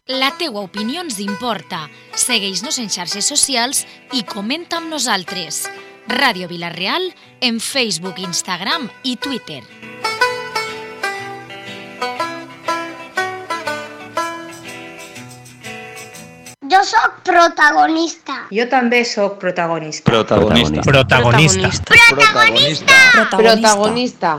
La teua opinió ens importa. Segueix-nos en xarxes socials i comenta amb nosaltres. Ràdio Vila-real en Facebook, Instagram i Twitter. Jo sóc protagonista. Jo també sóc protagonista. Protagonista. Protagonista. Protagonista.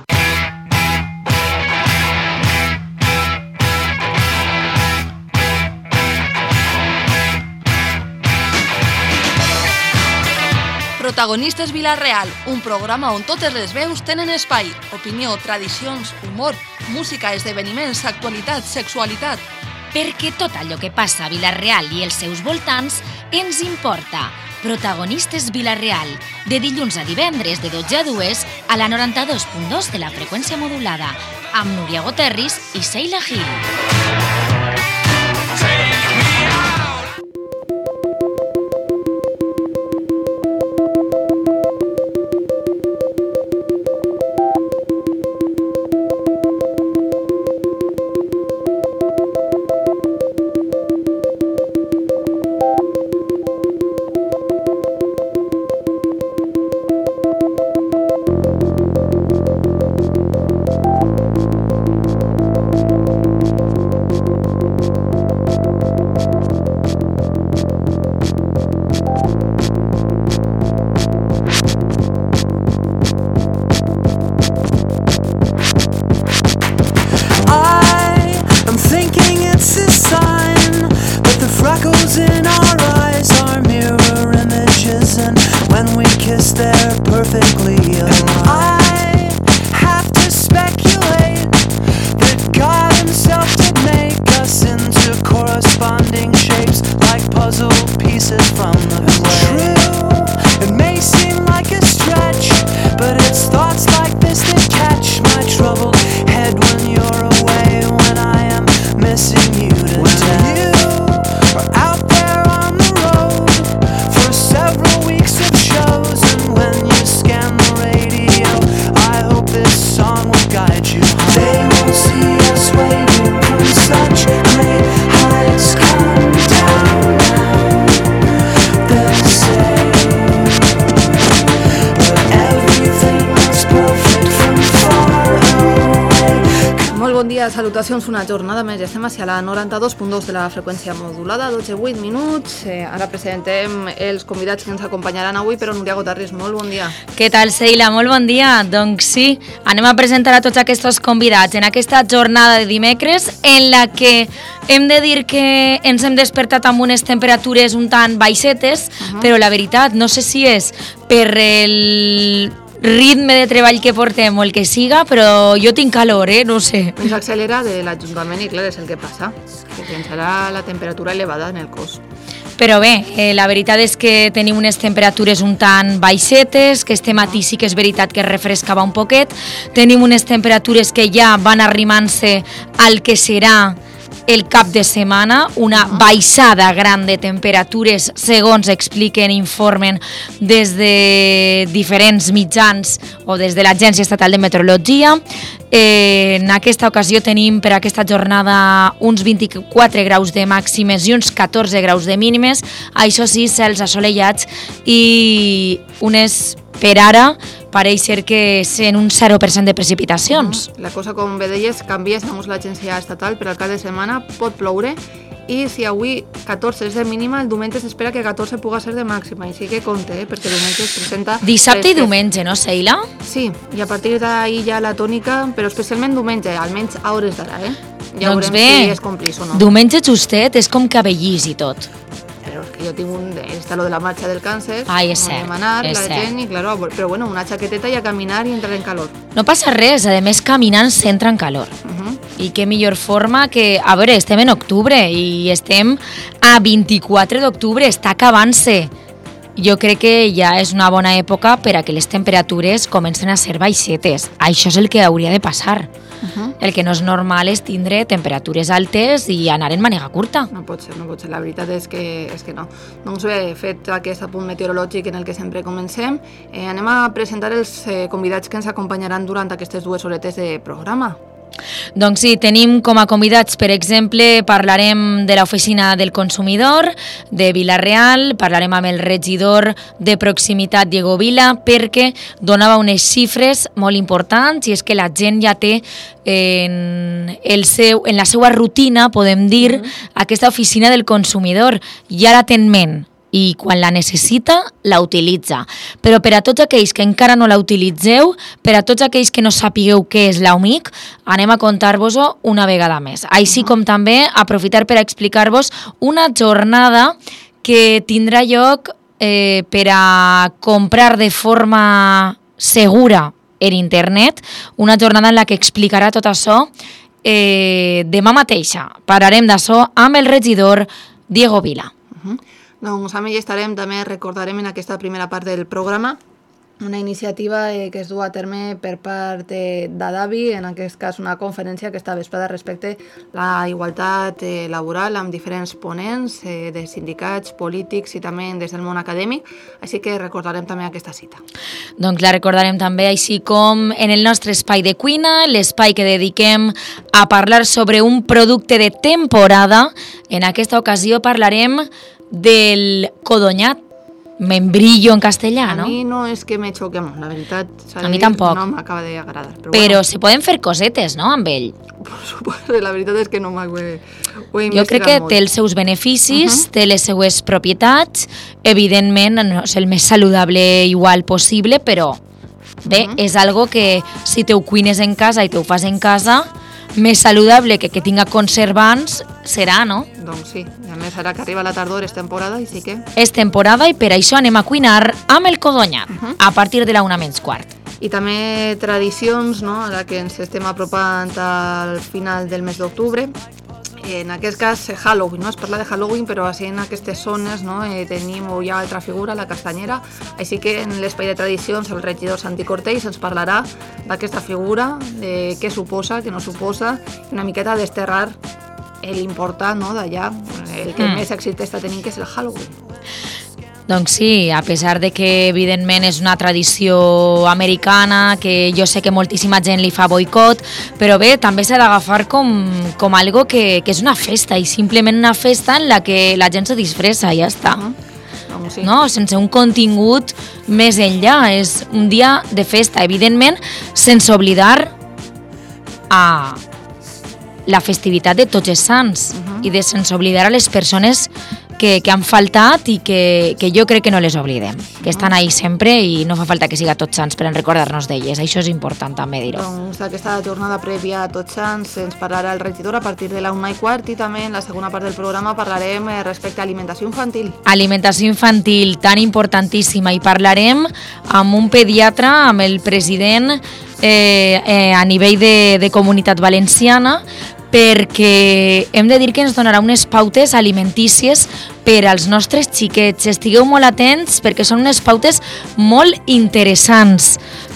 Protagonistes Vila-real, un programa on totes les veus tenen espai. Opinió, tradicions, humor, música, esdeveniments, actualitat, sexualitat. Perquè tot allò que passa a Vila-real i els seus voltants ens importa. Protagonistes Vila-real, de dilluns a divendres de 12 a 2 a la 92.2 de la freqüència modulada, amb Núria Goterris i Sheila Gil. Salutacions, una jornada més. Estem a la 92.2 de la freqüència modulada, 12:08 minuts. Ara presentem els convidats que ens acompanyaran avui, però Núria Goterris, molt bon dia. Què tal, Sheila? Molt bon dia. Doncs sí, anem a presentar a tots aquests convidats en aquesta jornada de dimecres en la que hem de dir que ens hem despertat amb unes temperatures un tant baixetes, però la veritat, no sé si és per el ritme de treball que portem o el que siga, però jo tinc calor, no sé. Ens accelera de l'Ajuntament i clar, és el que passa, que pensarà la temperatura elevada en el cos. Però bé, la veritat és que tenim unes temperatures un tant baixetes, que este matí sí que és veritat que refrescava un poquet, tenim unes temperatures que ja van arrimant-se al que serà el cap de setmana, una baixada gran de temperatures, segons expliquen i informen des de diferents mitjans o des de l'Agència Estatal de Meteorologia. En aquesta ocasió tenim per aquesta jornada uns 24 graus de màximes i uns 14 graus de mínimes, això sí, cels assolellats i unes, per ara, pareix ser que és en un 0% de precipitacions. La cosa, com bé deies, canvia, segons l'agència estatal, per al cap de setmana pot ploure i si avui 14 és de mínima, el diumenge s'espera que 14 puga ser de màxima, així que compte, perquè diumenge es presenta... Dissabte i diumenge, no, Sheila? Sí, i a partir d'ahir ja la tònica, però especialment diumenge, almenys a hores d'ara, Ja doncs veurem bé, si es complís o no. Diumenge justet és com que avellís i tot. Però és que jo tinc està lo de la marxa del càncer, Ai, és cert, demanar, és la cert. gent, i claro, però bueno, una xaqueteta i a caminar i entrar en calor. No passa res, a més caminant s'entra en calor. I què millor forma que... A veure, estem en octubre i estem a 24 d'octubre, està acabant-se. Jo crec que ja és una bona època per a que les temperatures comencen a ser baixetes. Això és el que hauria de passar. El que no és normal és tindre temperatures altes i anar en màniga curta. No pot ser. La veritat és que no. Doncs bé, fet aquest apunt meteorològic en el que sempre comencem, anem a presentar els convidats que ens acompanyaran durant aquestes 2 horetes de programa. Doncs sí, tenim com a convidats, per exemple, parlarem de l'Oficina del Consumidor de Vila-real, parlarem amb el regidor de proximitat Diego Vila, perquè donava unes xifres molt importants i és que la gent ja té en la seva rutina, podem dir, aquesta Oficina del Consumidor, ja la té en ment. I quan la necessita, la utilitza. Però per a tots aquells que encara no la utilitzeu, per a tots aquells que no sapigueu què és l'OMIC, anem a contar-vos-ho una vegada més. Així com també aprofitar per explicar-vos una jornada que tindrà lloc per a comprar de forma segura en internet, una jornada en la que explicarà tot això demà mateixa. Parlarem d'això amb el regidor Diego Vila. Doncs amb ell estarem, també recordarem en aquesta primera part del programa una iniciativa que es du a terme per part d'Adavi, en aquest cas una conferència que està vesprada respecte a la igualtat laboral amb diferents ponents de sindicats, polítics i també des del món acadèmic, així que recordarem també aquesta cita. Doncs la recordarem també, així com en el nostre espai de cuina, l'espai que dediquem a parlar sobre un producte de temporada. En aquesta ocasió parlarem del codonyat, membrillo en castellà, ¿no? A mi no és que me xoque molt, la veritat. A mi tampoc. No m'acaba d'agradar. Però se poden fer cosetes, no?, amb ell. Per suposo, la veritat és que no ho he investigat molt. Jo crec que té els seus beneficis, té les seues propietats, evidentment no és el més saludable igual possible, però bé, és algo que si te ho cuines en casa i te ho fas en casa, més saludable que tinga conservants serà, no? Doncs sí, a més ara que arriba la tardor és temporada i sí que... És temporada i per això anem a cuinar amb el codonyat, a partir de la 1:15. I també tradicions, no?, ara que ens estem apropant al final del mes d'octubre. En aquest cas, Halloween, no? Es parla de Halloween, però així en aquestes zones, no?, tenim ja altra figura, la castanyera, així que en l'espai de tradicions el regidor Santi Cortells ens parlarà d'aquesta figura, de què suposa, què no suposa, una miqueta desterrar l'important, no?, d'allà, el que més èxit està tenint, que és el Halloween. Doncs sí, a pesar de que evidentment és una tradició americana, que jo sé que moltíssima gent li fa boicot, però bé, també s'ha d'agafar com algo que és una festa, i simplement una festa en la que la gent se disfressa i ja està. Sí. No? Sense un contingut més enllà, és un dia de festa, evidentment, sense oblidar a la festivitat de Tots els Sants i de sense oblidar a les persones que han faltat i que jo crec que no les oblidem, que estan ahí sempre i no fa falta que siga Tots Sants per a recordar-nos d'elles, això és important també dir-ho. Doncs aquesta jornada prèvia a Tots Sants ens parlarà el regidor a partir de la 1:15 i també en la segona part del programa parlarem respecte a alimentació infantil. Alimentació infantil, tan importantíssima, i parlarem amb un pediatre, amb el president a nivell de Comunitat Valenciana, perquè hem de dir que ens donarà unes pautes alimentícies per als nostres xiquets. Estigueu molt atents perquè són unes pautes molt interessants.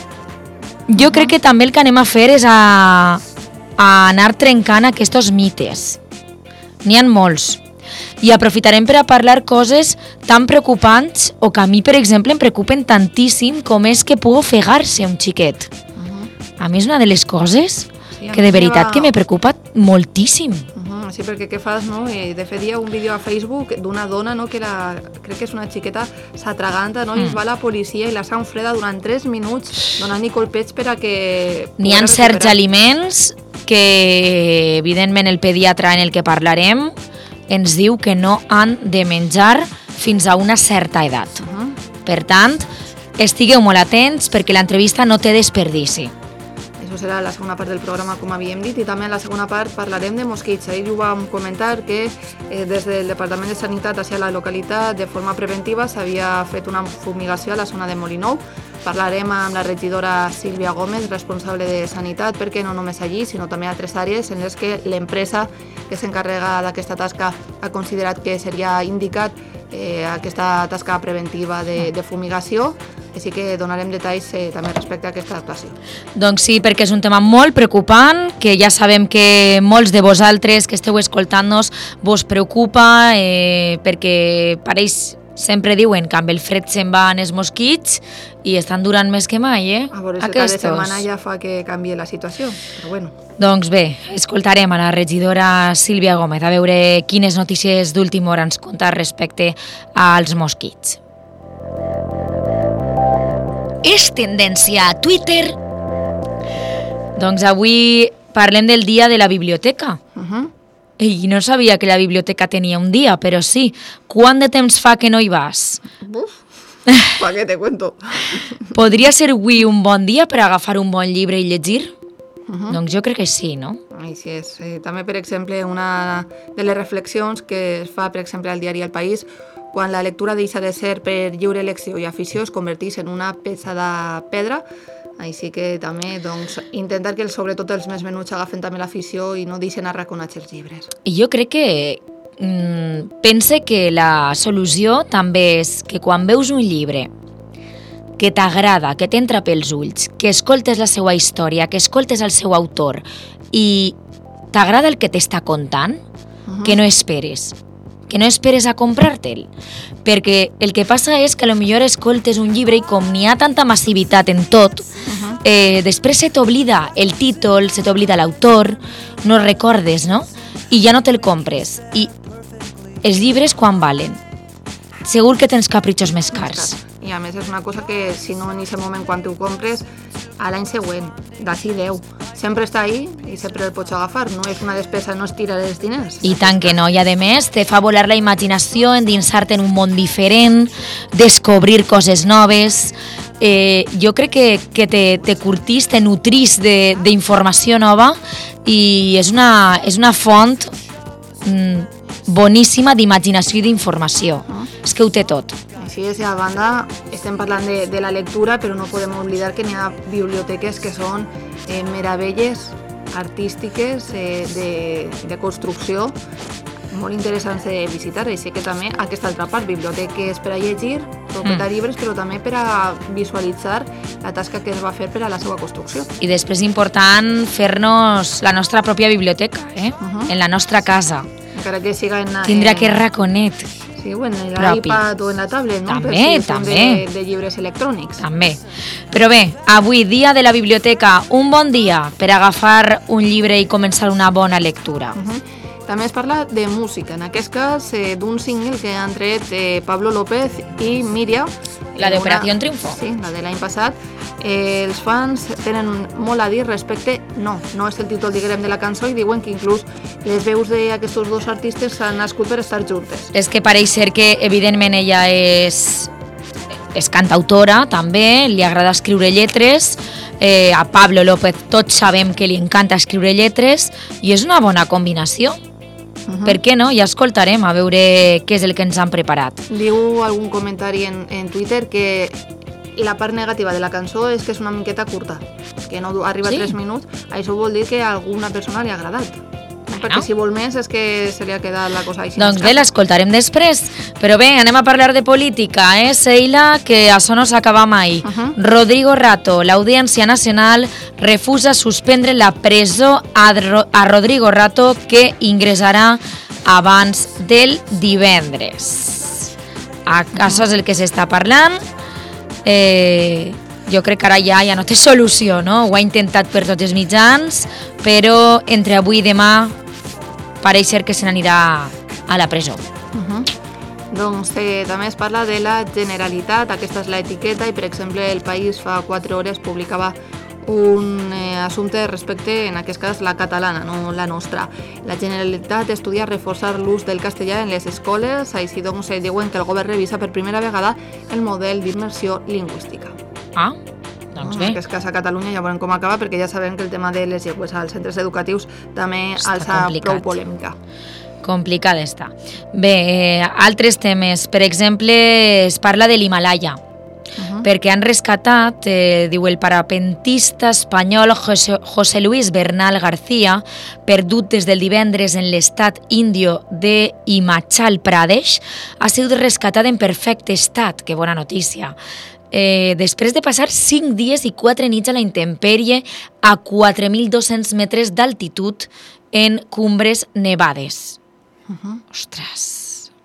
Jo crec que també el que anem a fer és a anar trencant aquests mites. N'hi ha molts. I aprofitarem per a parlar coses tan preocupants o que a mi, per exemple, em preocupen tantíssim com és que pugui ofegar-se un xiquet. A mi és una de les coses que de veritat que me preocupa moltíssim. Sí, perquè què fas, no? De fet, hi ha un vídeo a Facebook d'una dona, no?, que crec que és una xiqueta, s'atraganta, no?, i es va a la policia i la sang freda durant 3 minuts donant-hi colpets per a que... N'hi ha certs aliments que, evidentment, el pediatre en el que parlarem ens diu que no han de menjar fins a una certa edat. Per tant, estigueu molt atents perquè l'entrevista no té desperdici. Això serà la segona part del programa, com havíem dit, i també en la segona part parlarem de mosquits. Ahir ho vam comentar que des del Departament de Sanitat hacia la localitat, de forma preventiva, s'havia fet una fumigació a la zona de Molinou. Parlarem amb la regidora Sílvia Gómez, responsable de Sanitat, perquè no només allí, sinó també a altres àrees en les que l'empresa que s'encarrega d'aquesta tasca ha considerat que seria indicat aquesta tasca preventiva de fumigació, així que donarem detalls també respecte a aquesta actuació. Doncs sí, perquè és un tema molt preocupant, que ja sabem que molts de vosaltres que esteu escoltant-nos vos preocupa, perquè pareix Sempre diuen que amb el fred se'n van els mosquits i estan durant més que mai, A veure si cada setmana ja fa que canvie la situació, però bueno. Doncs bé, escoltarem a la regidora Sílvia Gómez a veure quines notícies d'última hora ens conta respecte als mosquits. És tendència a Twitter? Doncs avui parlem del dia de la biblioteca. I no sabia que la biblioteca tenia un dia, però sí. Quant de temps fa que no hi vas? Pa què te cuento? Podria ser avui un bon dia per agafar un bon llibre i llegir? Doncs jo crec que sí, no? Així és. També, per exemple, una de les reflexions que es fa, per exemple, al diari El País, quan la lectura deixa de ser per lliure elecció i afició es converteix en una pesada pedra. Així que també intentar que sobretot els més menuts agafen també l'afició i no deixen arraconats els llibres. I jo crec que pense que la solució també és que quan veus un llibre que t'agrada, que t'entra pels ulls, que escoltes la seva història, que escoltes el seu autor i t'agrada el que t'està contant, que no esperes a comprar-te'l. Perquè el que passa és que potser escoltes un llibre i com n'hi ha tanta massivitat en tot, després se t'oblida el títol, se t'oblida l'autor, no recordes, no? I ja no te'l compres. I els llibres quan valen? Segur que tens capritxos més cars. I a més és una cosa que si no en aquest moment quan t'ho compres, a l'any següent, d'ací 10, sempre està ahí i sempre el pots agafar, no és una despesa, no es tira els diners. I tant que no, i a més te fa volar la imaginació, endinsar-te en un món diferent, descobrir coses noves. Jo crec que te curtís, te nutrís d'informació nova i és una font boníssima d'imaginació i d'informació. És que ho té tot. Així és, a banda, estem parlant de la lectura, però no podem oblidar que n'hi ha biblioteques que són meravelles artístiques de construcció molt interessants de visitar, així que també aquesta altra part, biblioteques per a llegir, per llibres, però també per a visualitzar la tasca que es va fer per a la seva construcció. I després important fer-nos la nostra pròpia biblioteca, en la nostra casa. Encara que siga en... Tindrà aquest raconet. Sí, o en l'iPad o en la tablet, no? També. De llibres electrònics. També. Però bé, avui, dia de la biblioteca, un bon dia per agafar un llibre i començar una bona lectura. També es parla de música, en aquest cas d'un single que han tret Pablo López i Míria. La d'Operació Triunfo. Sí, la de l'any passat. Els fans tenen molt a dir respecte, no és el títol, diguem, de la cançó, i diuen que inclús les veus d'aquests dos artistes s'han nascut per estar juntes. És que pareix ser que, evidentment, ella és cantautora, també, li agrada escriure lletres, a Pablo López tots sabem que li encanta escriure lletres, i és una bona combinació. Per què no? Ja escoltarem a veure què és el que ens han preparat. Diu algun comentari en Twitter que la part negativa de la cançó és que és una miqueta curta, que no arriba a 3 minuts. Això vol dir que a alguna persona li ha agradat. Perquè si vol més és que se li ha quedat la cosa així. Doncs bé, l'escoltarem després. Però bé, anem a parlar de política, Seila, que això no s'acaba mai. Rodrigo Rato, l'Audiència Nacional, refusa suspendre la presó a Rodrigo Rato, que ingressarà abans del divendres. Això és el que s'està parlant. Jo crec que ara ja no té solució, no? Ho ha intentat per tots els mitjans, però entre avui i demà pareix ser que se n'anirà a la presó. Doncs també es parla de la Generalitat, aquesta és l'etiqueta, i per exemple El País fa 4 hores publicava un assumpte respecte, en aquest cas, la catalana, no la nostra. La Generalitat estudia reforçar l'ús del castellà en les escoles, així doncs diuen que el govern revisa per primera vegada el model d'immersió lingüística. Doncs bé. En aquest cas a Catalunya ja veurem com acaba, perquè ja sabem que el tema de les llengües als centres educatius també alça prou polèmica. Complicat està. Bé, altres temes. Per exemple, es parla de l'Himalaya, perquè han rescatat, diu el parapentista espanyol José Luis Bernal García, perdut des del divendres en l'estat índio de Himachal Pradesh, ha sigut rescatat en perfecte estat. Que bona notícia. Després de passar 5 dies i 4 nits a la intempèrie a 4.200 metres d'altitud en cumbres nevades. Ostres,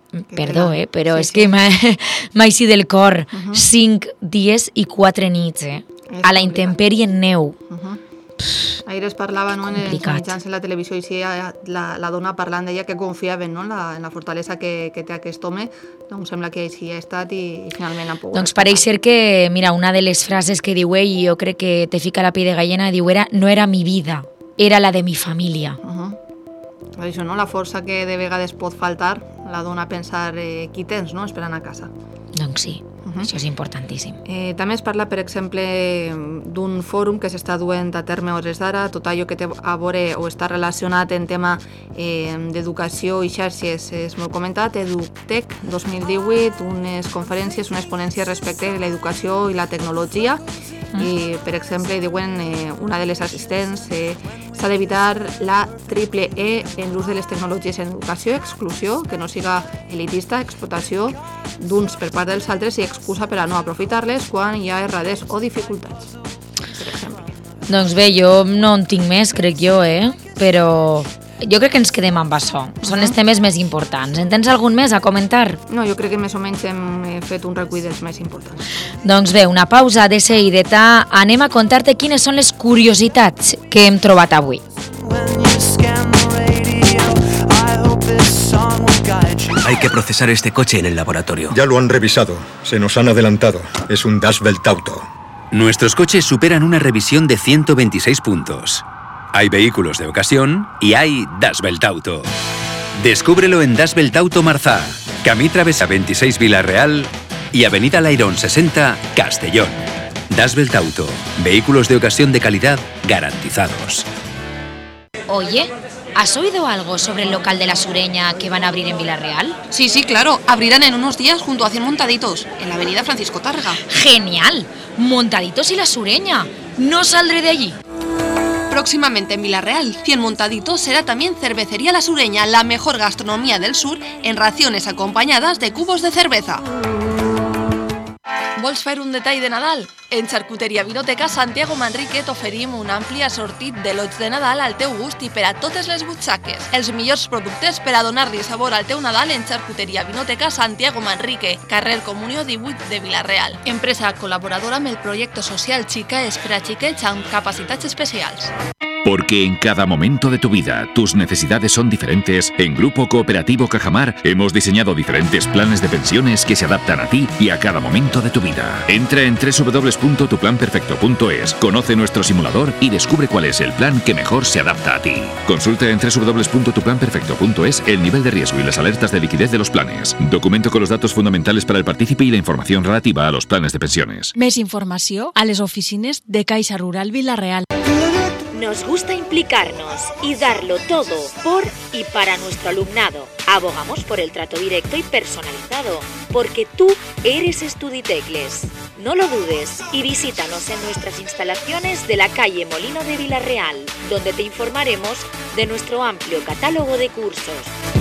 Perdó, però és que m'ha eixit del cor. 5 dies i 4 nits, a la intempèrie en neu. Ahir es parlava en els mitjans en la televisió i si la dona parlant deia que confiaven en la fortalesa que té aquest home, doncs sembla que així ha estat i finalment han pogut. Doncs pareix ser que, mira, una de les frases que diu ell, jo crec que te fica la pell de gallina, diu, no era mi vida, era la de mi família. Això, no? La força que de vegades pot faltar la dona a pensar qui tens, no?, esperant a casa. Doncs sí. Això és importantíssim. També es parla, per exemple, d'un fòrum que s'està duent a terme a hores d'ara, tot allò que té a veure o està relacionat en tema d'educació i xarxes és molt comentat, EduTech 2018, unes conferències, unes ponències respecte a l'educació i la tecnologia, i, per exemple, diuen una de les assistents s'ha d'evitar la triple E en l'ús de les tecnologies en educació, exclusió, que no siga elitista, explotació d'uns per part dels altres i excusa per a no aprofitar-les quan hi ha errades o dificultats, per exemple. Doncs bé, jo no en tinc més, crec jo, però jo crec que ens quedem amb això. Són els temes més importants. En tens algun més a comentar? No, jo crec que més o menys hem fet un recull dels més importants. Doncs bé, una pausa de seguideta. Anem a contar-te quines són les curiositats que hem trobat avui. Hay que procesar este coche en el laboratorio. Ya lo han revisado. Se nos han adelantado. Es un Dashbelt Auto. Nuestros coches superan una revisión de 126 puntos. Hay vehículos de ocasión y hay Dashbelt Auto. Descúbrelo en Dashbelt Auto Marzá, Camí Travesa 26 Vila-real y Avenida Lairón 60 Castellón. Dashbelt Auto. Vehículos de ocasión de calidad garantizados. Oye, ¿has oído algo sobre el local de La Sureña que van a abrir en Vila-real? Sí, claro. Abrirán en unos días junto a 100 Montaditos, en la avenida Francisco Tárrega. ¡Genial! Montaditos y La Sureña. No saldré de allí. Próximamente en Vila-real, 100 Montaditos será también Cervecería La Sureña, la mejor gastronomía del sur, en raciones acompañadas de cubos de cerveza. Vols fer un detall de Nadal? En Xarcuteria Vinoteca Santiago Manrique t'oferim un ampli assortit de lots de Nadal al teu gust i per a totes les butxaques. Els millors productes per a donar-li sabor al teu Nadal en Xarcuteria Vinoteca Santiago Manrique, carrer Comunió 18 de Vila-real. Empresa col·laboradora amb el projecte social Xica és per a xiquets amb capacitats especials. Porque en cada momento de tu vida tus necesidades son diferentes, en Grupo Cooperativo Cajamar hemos diseñado diferentes planes de pensiones que se adaptan a ti y a cada momento de tu vida. Entra en www.tuplanperfecto.es, conoce nuestro simulador y descubre cuál es el plan que mejor se adapta a ti. Consulta en www.tuplanperfecto.es el nivel de riesgo y las alertas de liquidez de los planes. Documento con los datos fundamentales para el partícipe y la información relativa a los planes de pensiones. Més informació a les oficines de Caixa Rural Vila-real. Nos gusta implicarnos y darlo todo por y para nuestro alumnado. Abogamos por el trato directo y personalizado, porque tú eres Estuditecles. No lo dudes y visítanos en nuestras instalaciones de la calle Molino de Vila-real, donde te informaremos de nuestro amplio catálogo de cursos.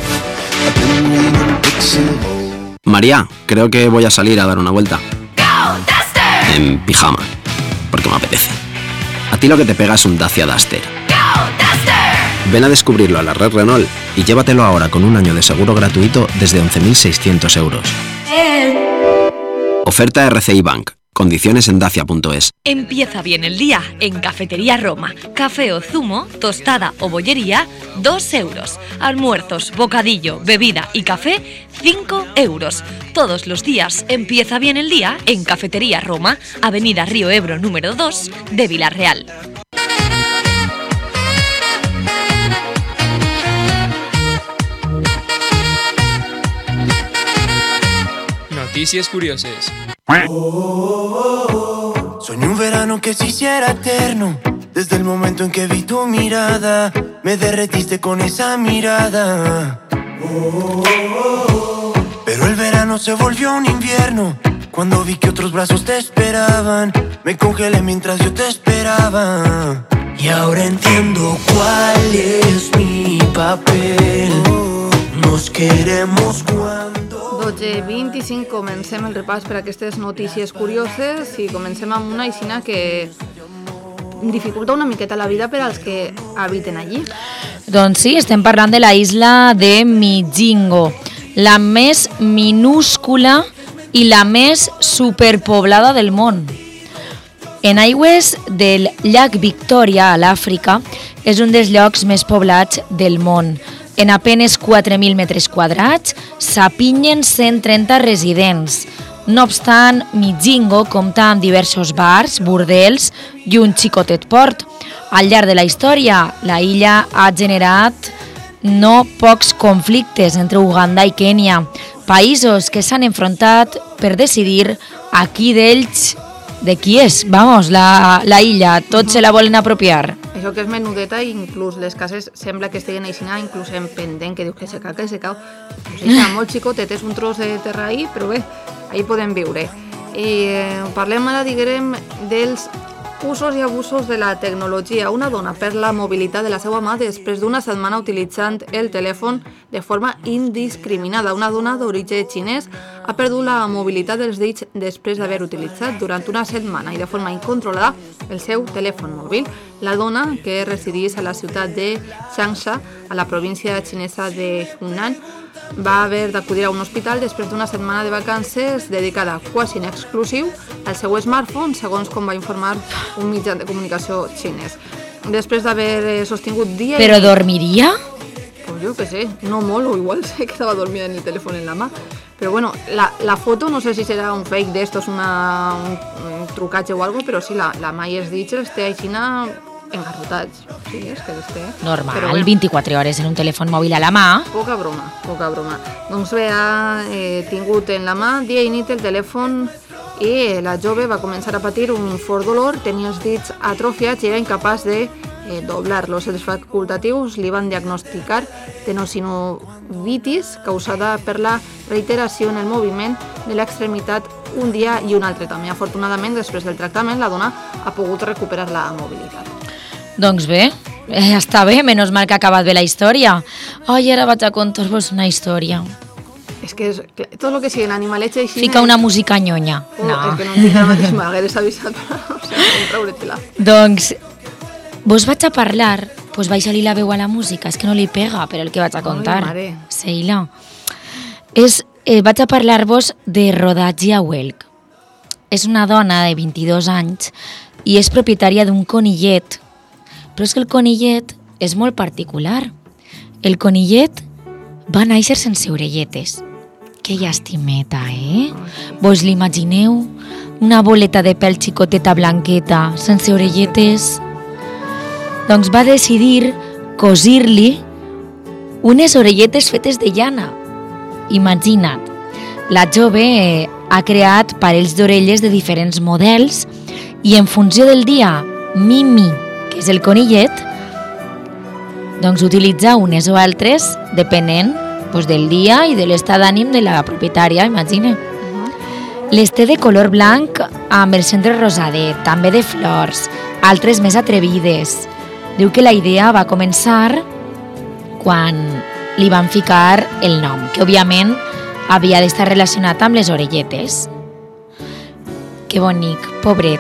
María, creo que voy a salir a dar una vuelta. En pijama, porque me apetece. A ti lo que te pega es un Dacia Duster. Ven a descubrirlo a la red Renault y llévatelo ahora con un año de seguro gratuito desde 11.600 euros. Oferta RCI Bank. Condiciones en dacia.es. Empieza bien el día en Cafetería Roma. Café o zumo, tostada o bollería, 2 euros. Almuerzos, bocadillo, bebida y café, 5 euros. Todos los días empieza bien el día en Cafetería Roma, Avenida Río Ebro número 2 de Vila-real. Noticias curiosas. Soñé un verano que se hiciera eterno. Desde el momento en que vi tu mirada, me derretiste con esa mirada. Pero el verano se volvió un invierno. Cuando vi que otros brazos te esperaban, me congelé mientras yo te esperaba. Y ahora entiendo cuál es mi papel. Nos queremos cuando... 12:25, comencem el repàs per a aquestes notícies curioses i comencem amb una aixina que dificulta una miqueta la vida per als que habiten allí. Doncs sí, estem parlant de la isla de Mijingo. la més minúscula i la més superpoblada del món. En aigües del llac Victòria, a l'Àfrica, és un dels llocs més poblats del món. En apenes 4.000 metres quadrats s'apinyen 130 residents. No obstant, Mijingo compta amb diversos bars, bordels i un xicotet port. Al llarg de la història, la illa ha generat no pocs conflictes entre Uganda i Kènia, països que s'han enfrontat per decidir a qui d'ells, de qui és, vamos, la illa, tots se la volen apropiar. Això que és menudeta, inclús les cases sembla que estiguin aixina, inclús en pendent, que dius que se cau. O sigui, molt xicotet, és un tros de terra ahí, però bé, ahí podem viure. Parlem ara, diguem, dels usos i abusos de la tecnologia. Una dona perd la mobilitat de la seva mà després d'una setmana utilitzant el telèfon de forma indiscriminada. Una dona d'origen xinès ha perdut la mobilitat dels dits després d'haver utilitzat durant una setmana i de forma incontrolada el seu telèfon mòbil. La dona, que resideix a la ciutat de Changsha, a la província xinesa de Hunan, va haver d'acudir a un hospital després d'una setmana de vacances dedicada quasi en exclusiu al seu smartphone, segons com va informar un mitjà de comunicació xinès. Després d'haver sostingut dia... Però dormiria? Pues jo què sé, no molt, o igual se quedava dormida en el telèfon en la mà. Però bueno, la foto no sé si serà un fake d'estos, un trucatge o algo, però sí, la mà i els dits els té aixina engarrotats. Sí, és que els té. Normal, bueno, 24 hores en un telèfon mòbil a la mà. Poca broma. Doncs bé, ha tingut en la mà dia i nit el telèfon i la jove va començar a patir un fort dolor, tenia els dits atrofiats i era incapaç de doblar-los. Els facultatius li van diagnosticar tenosynovitis causada per la reiteració en el moviment de l'extremitat un dia i un altre també. Afortunadament, després del tractament, la dona ha pogut recuperar la mobilitat. Doncs bé, està bé, menys mal que ha acabat bé la història. Ai, ara vaig a contar-vos una història. És que tot el que sigui animaletge així... Fica una música nyonya. No. És que no em dic ara mateix, m'hagués avisat per treure-te-la. Doncs, vos vaig a parlar, pues vaig salir la veu a la música, és que no li pega per el que vaig a contar. Seila. Vaig a parlar-vos de Rodaglia Welk. És una dona de 22 anys i és propietària d'un conillet. Però és que el conillet és molt particular. El conillet va néixer sense orelletes. Que llàstimeta, Vos l'imagineu? Una boleta de pèl xicoteta blanqueta, sense orelletes. Doncs va decidir cosir-li unes orelletes fetes de llana. Imagina't, la jove ha creat parells d'orelles de diferents models i en funció del dia, Mimi, que és el conillet, doncs utilitza unes o altres depenent del dia i de l'estat d'ànim de la propietària, imagina. Les té de color blanc amb el centre rosadet, també de flors, altres més atrevides. Diu que la idea va començar quan li van ficar el nom, que òbviament havia d'estar relacionat amb les orelletes. Que bonic, pobret.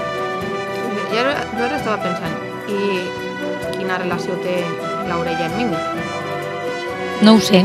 Jo ara estava pensant, i quina relació té l'orella amb Mimi? No ho sé.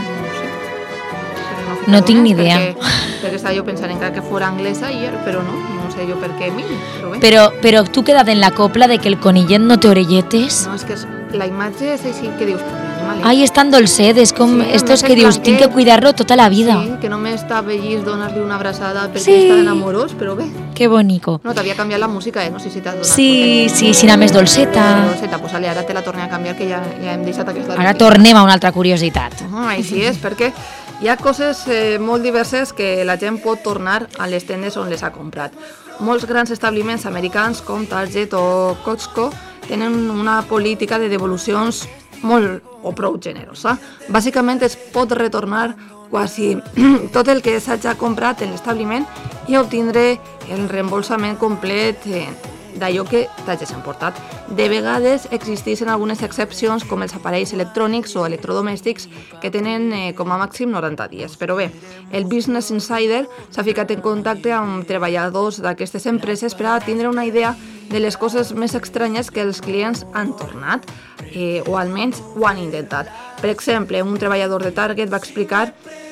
No tinc ni idea. Perquè estava jo pensant encara que fos anglesa, però no sé jo per què Mimi. Però tu quedat en la copla de que el conillet no té orelletes? No, és que la imatge és així que dius... Ai, és tan dolcet, és com estos que dius, tinc que cuidar-lo tota la vida. Sí, que només està bellís donar-li una abraçada perquè estan amorós, però bé. Que bonico. No, t'havia canviat la música, no sé si t'has donat. Sí, serà més dolceta. Pues ara te la tornem a canviar, que ja hem deixat aquesta... Ara tornem a una altra curiositat. Així és, perquè hi ha coses molt diverses que la gent pot tornar a les tendes on les ha comprat. Molts grans establiments americans, com Target o Costco, tenen una política de devolucions molt o prou generosa. Bàsicament es pot retornar quasi tot el que s'hagi comprat en l'establiment i obtindre el reembolsament complet d'allò que t'hagis emportat. De vegades existeixen algunes excepcions com els aparells electrònics o electrodomèstics que tenen com a màxim 90 dies. Però bé, el Business Insider s'ha ficat en contacte amb treballadors d'aquestes empreses per a tindre una idea de les coses més estranyes que els clients han tornat o almenys ho han intentat. Per exemple, un treballador de Target va explicar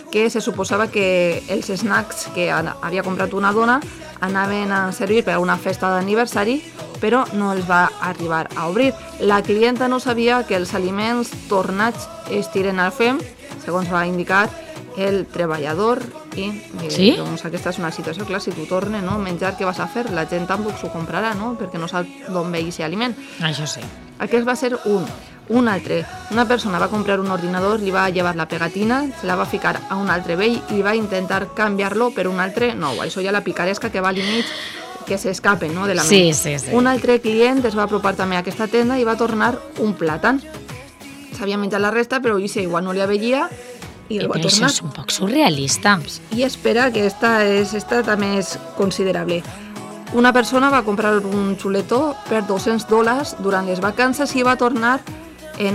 que se suposava que els snacks que havia comprat una dona anaven a servir per a una festa d'aniversari, però no els va arribar a obrir. La clienta no sabia que els aliments tornats es tiren al fem, segons va indicar el treballador, i sí? Doncs aquesta és una situació, clar, si tu tornes, no, menjar, què vas a fer? La gent tampoc s'ho comprarà, no?, perquè no sap d'on ve aquest aliment. Això sí. Aquest va ser un altre. Una persona va comprar un ordinador, li va llevar la pegatina, se la va ficar a un altre vell i va intentar canviar-lo per un altre nou. Això ja la picaresca que va al mig, que s'escapen, no?, de la ment. Sí. Un altre client es va apropar també a aquesta tenda i va tornar un plàtan. S'havia menjat la resta, però igual no li aveia i el va tornar. Això és un poc surrealista. I espera que esta també és considerable. Una persona va comprar un xuletó per $200 durant les vacances i va tornar en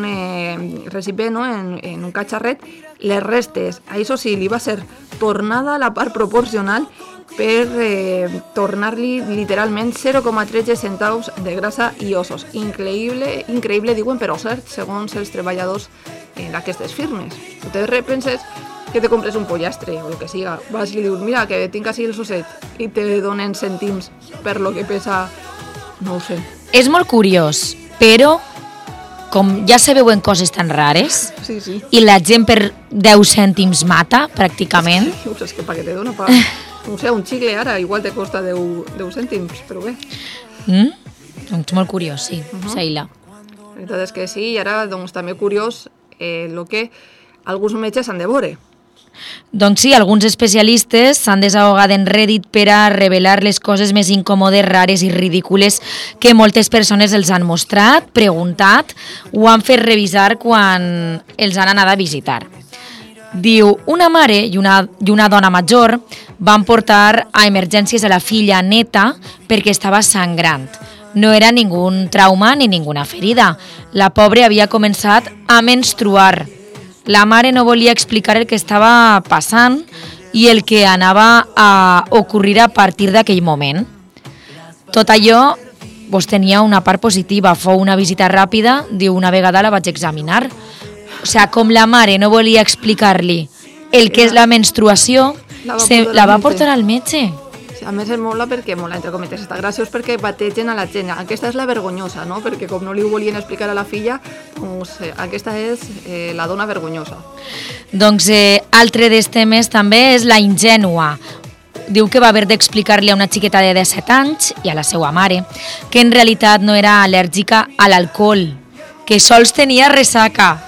un recipient, no? en un catxarret, les restes. Això sí, li va ser tornada la part proporcional per tornar-li literalment 0,13 centavos de grasa i ossos. Increïble, diuen, però cert, segons els treballadors d'aquestes firmes. Tu te repenses que te compres un pollastre o el que siga, vas i li dius, mira, que tinc així el sosset, i te donen cèntims per lo que pesa, no ho sé. És molt curiós, però com ja se veuen coses tan rares, sí. I la gent per 10 cèntims mata, pràcticament. És que per què te dona? No sé, un xicle ara igual te costa 10 cèntims, però bé. Doncs molt curiós, sí, Seila. La veritat és que sí, i ara doncs, també curiós el que alguns metges han de veure. Doncs sí, alguns especialistes s'han desahogat en Reddit per a revelar les coses més incòmodes, rares i ridícules que moltes persones els han mostrat, preguntat o han fet revisar quan els han anat a visitar. Diu, una mare i una dona major van portar a emergències a la filla neta perquè estava sangrant. No era ningú trauma ni ninguna ferida. La pobra havia començat a menstruar. La mare no volia explicar el que estava passant i el que anava a ocorrir a partir d'aquell moment. Tot allò tenia una part positiva. Fou una visita ràpida, diu, una vegada la vaig examinar. O sigui, com la mare no volia explicar-li el que és la menstruació, la va portar al metge. A més es mola perquè, entre cometes, està graciós perquè bategen a la gent. Aquesta és la vergonyosa, no? Perquè com no li ho volien explicar a la filla, doncs aquesta és la dona vergonyosa. Doncs altre dels temes també és la ingènua. Diu que va haver d'explicar-li a una xiqueta de 17 anys i a la seva mare que en realitat no era al·lèrgica a l'alcohol, que sols tenia ressaca.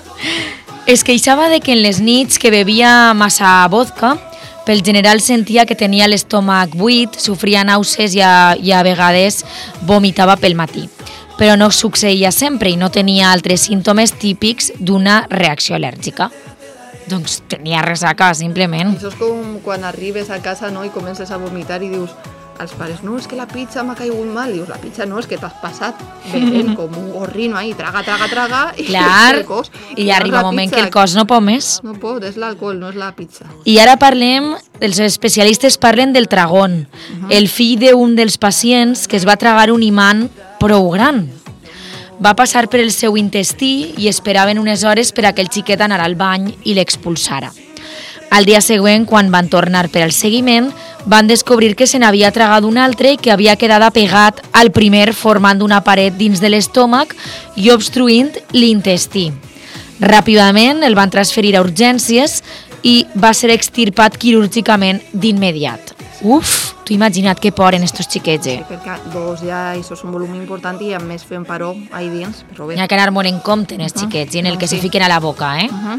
Es queixava de que en les nits que bevia massa vodka, pel general sentia que tenia l'estómac buit, sofria nàusees i a vegades vomitava pel matí. Però no succeïa sempre i no tenia altres símptomes típics d'una reacció al·lèrgica. Doncs tenia ressaca, simplement. Això és com quan arribes a casa, no, i comences a vomitar i dius als pares, no, és que la pizza m'ha caigut mal. Dius, la pizza no, és que t'has passat bevent com un gorrino ahí, traga, i clar, i arriba un moment que el cos no pot més. No pot, és l'alcohol, no és la pizza. I ara parlem, els especialistes parlen del tragón, el fill d'un dels pacients que es va tragar un imant prou gran. Va passar per el seu intestí i esperaven unes hores per a que el xiquet anara al bany i l'expulsara. Al dia següent, quan van tornar per al seguiment, van descobrir que se n'havia tragat un altre i que havia quedat apegat al primer formant una paret dins de l'estómac i obstruint l'intestí. Ràpidament el van transferir a urgències i va ser extirpat quirúrgicament d'immediat. Uf, tu imagina't que poren estos xiquets, Sí, perquè ja això és un volum important i a més fem paró ahí dins, però bé. N'hi ha que anar molt en compte en els xiquets i en el que se fiquen a la boca,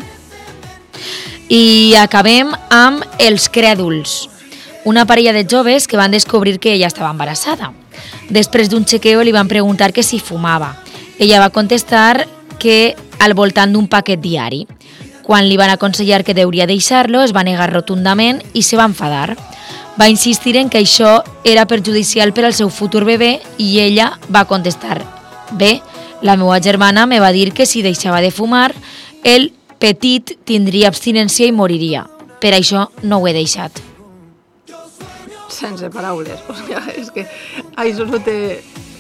I acabem amb els crèduls. Una parella de joves que van descobrir que ella estava embarassada. Després d'un chequeo li van preguntar que si fumava. Ella va contestar que al voltant d'un paquet diari. Quan li van aconsellar que deuria deixar-lo, es va negar rotundament i se va enfadar. Va insistir en que això era perjudicial per al seu futur bebè i ella va contestar: bé, la meva germana me va dir que si deixava de fumar, el petit tindria abstinència i moriria. Per això no ho he deixat. Sense paraules. O sigui, és que això no té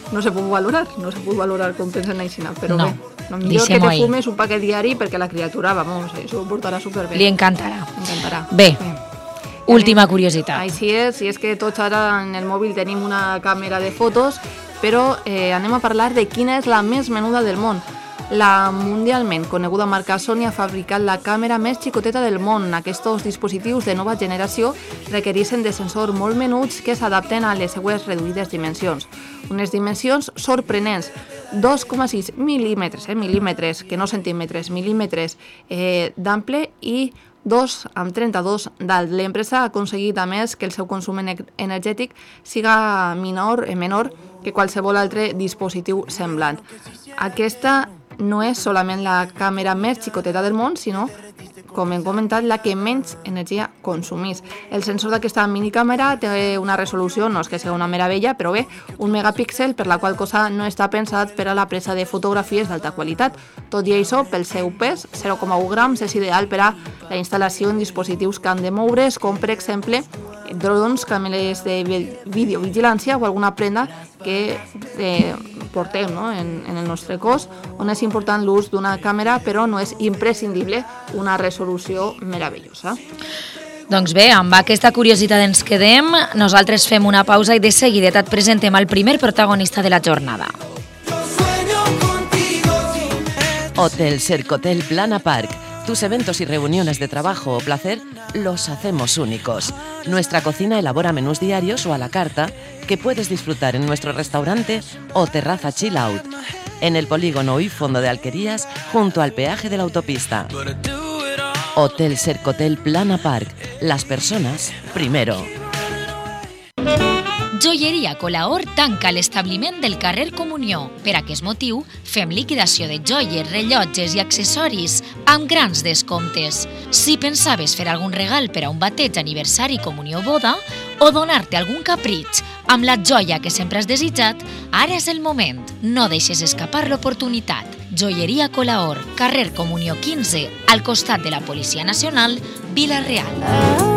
no se pot valorar com pensen així, però No, bé, el millor que te fumes un paquet diari perquè la criatura, vamos, s'ho portarà superbé. Li encantarà. Bé, última curiositat. Així és, i és que tots ara en el mòbil tenim una càmera de fotos, però anem a parlar de quina és la més menuda del món. La mundialment coneguda marca Sony ha fabricat la càmera més xicoteta del món. Aquests dispositius de nova generació requereixen de sensors molt menuts que s'adapten a les seues reduïdes dimensions. Unes dimensions sorprenents, 2,6 mil·límetres, que no centímetres, mil·límetres d'ample i 2,32 d'alt. L'empresa ha aconseguit, a més, que el seu consum energètic siga menor que qualsevol altre dispositiu semblant. Aquesta no és solament la càmera més xicoteta del món, sinó, com hem comentat, la que menys energia consumís. El sensor d'aquesta minicàmera té una resolució, no és que sigui una meravella, però bé, 1 megapíxel, per la qual cosa no està pensat per a la presa de fotografies d'alta qualitat. Tot i això, pel seu pes, 0,1 grams, és ideal per a la instal·lació en dispositius que han de moure's, com per exemple drons, càmeres de videovigilància o alguna prenda que portem en el nostre cos, on és important l'ús d'una càmera, però no és imprescindible una resolució meravellosa. Doncs bé, amb aquesta curiositat ens quedem. Nosaltres fem una pausa i de seguida et presentem el primer protagonista de la jornada. Hotel Sercotel Plana Park. Tus eventos y reuniones de trabajo o placer los hacemos únicos. Nuestra cocina elabora menús diarios o a la carta que puedes disfrutar en nuestro restaurante o terraza chill out, en el polígono y fondo de Alquerías, junto al peaje de la autopista. Hotel Sercotel Plana Park. Las personas primero. Joieria Colaor tanca l'establiment del carrer Comunió. Per aquest motiu, fem liquidació de joies, rellotges i accessoris amb grans descomptes. Si pensaves fer algun regal per a un bateig, aniversari, comunió o boda, o donar-te algun capritx amb la joia que sempre has desitjat, ara és el moment. No deixes escapar l'oportunitat. Joieria Colaor, carrer Comunió 15, al costat de la Policia Nacional, Vila-real.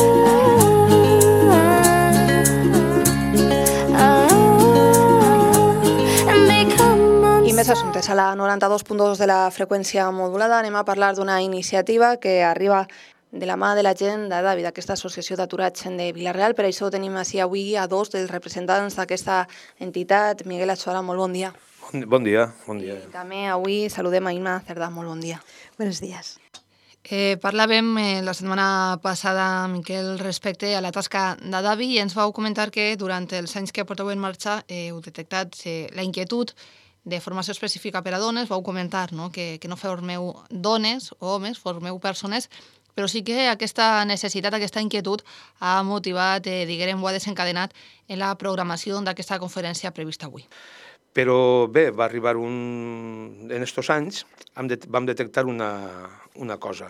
Més assumptes a la 92.2 de la freqüència modulada. Anem a parlar d'una iniciativa que arriba de la mà de la gent de David, aquesta associació d'aturats de Vila-real. Per això tenim així avui a dos dels representants d'aquesta entitat. Miguel Achuara, molt bon dia. Bon dia, bon dia. I també avui saludem a Imma Cerdà, molt bon dia. Buenos días. Parlàvem la setmana passada, Miquel, respecte a la tasca de David i ens vau comentar que durant els anys que porteu en marxa heu detectat la inquietud de formació específica per a dones. Vau comentar que no formeu dones o homes, formeu persones, però sí que aquesta necessitat, aquesta inquietud ha motivat, diguem, ho ha desencadenat en la programació d'aquesta conferència prevista avui. Però bé, va arribar en estos anys, vam detectar una cosa.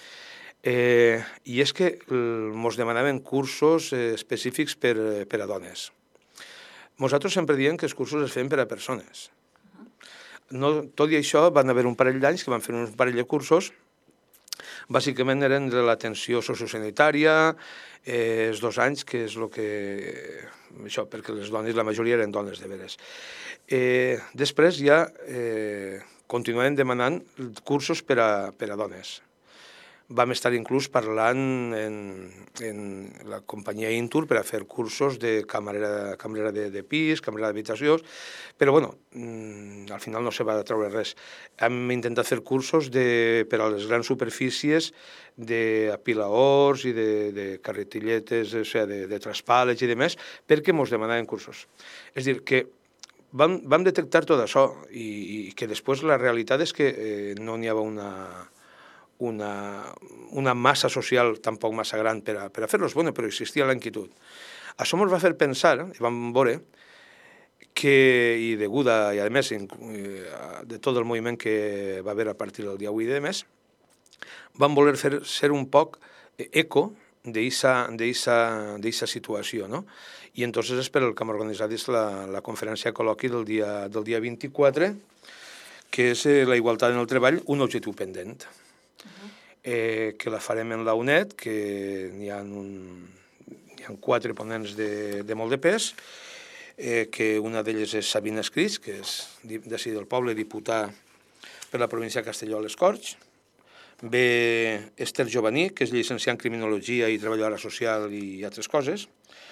I és que ens demanaven cursos específics per a dones. Nosaltres sempre diem que els cursos es feien per a persones. Tot i això, van haver un parell d'anys que van fer un parell de cursos. Bàsicament eren de l'atenció sociosanitària, els 2 anys, que és el que... Això, perquè les dones, la majoria eren dones de veres. Després ja continuaven demanant cursos per a dones. Vam estar inclús parlant en la companyia Intur per a fer cursos de camarera de pis, camarera d'habitacions, però bueno, al final no se va treure res. Hem intentat fer cursos per a les grans superfícies d'apiladors i de carretilletes, o sigui, de traspàlegs i demés, perquè ens demanaven cursos. És a dir, que vam detectar tot això i que després la realitat és que no n'hi havia una massa social tampoc massa gran per a fer-los, però existia la inquietud. Això ens va fer pensar, i vam veure, que, i deguda, i a més, de tot el moviment que va haver a partir del dia 8 de mes, vam voler ser un poc eco d'eixa situació, no? I entonces és per el que hem organitzat la conferència col·loqui del dia 24, que és la igualtat en el treball, un objectiu pendent. Que la farem en la UNED, que n'hi ha 4 ponents de molt de pes, que una d'elles és Sabina Escris, que és d'ací del poble, diputada per la província de Castelló a les Corts. Ve Esther Jovaní, que és llicenciada en Criminologia i treballadora social i altres coses.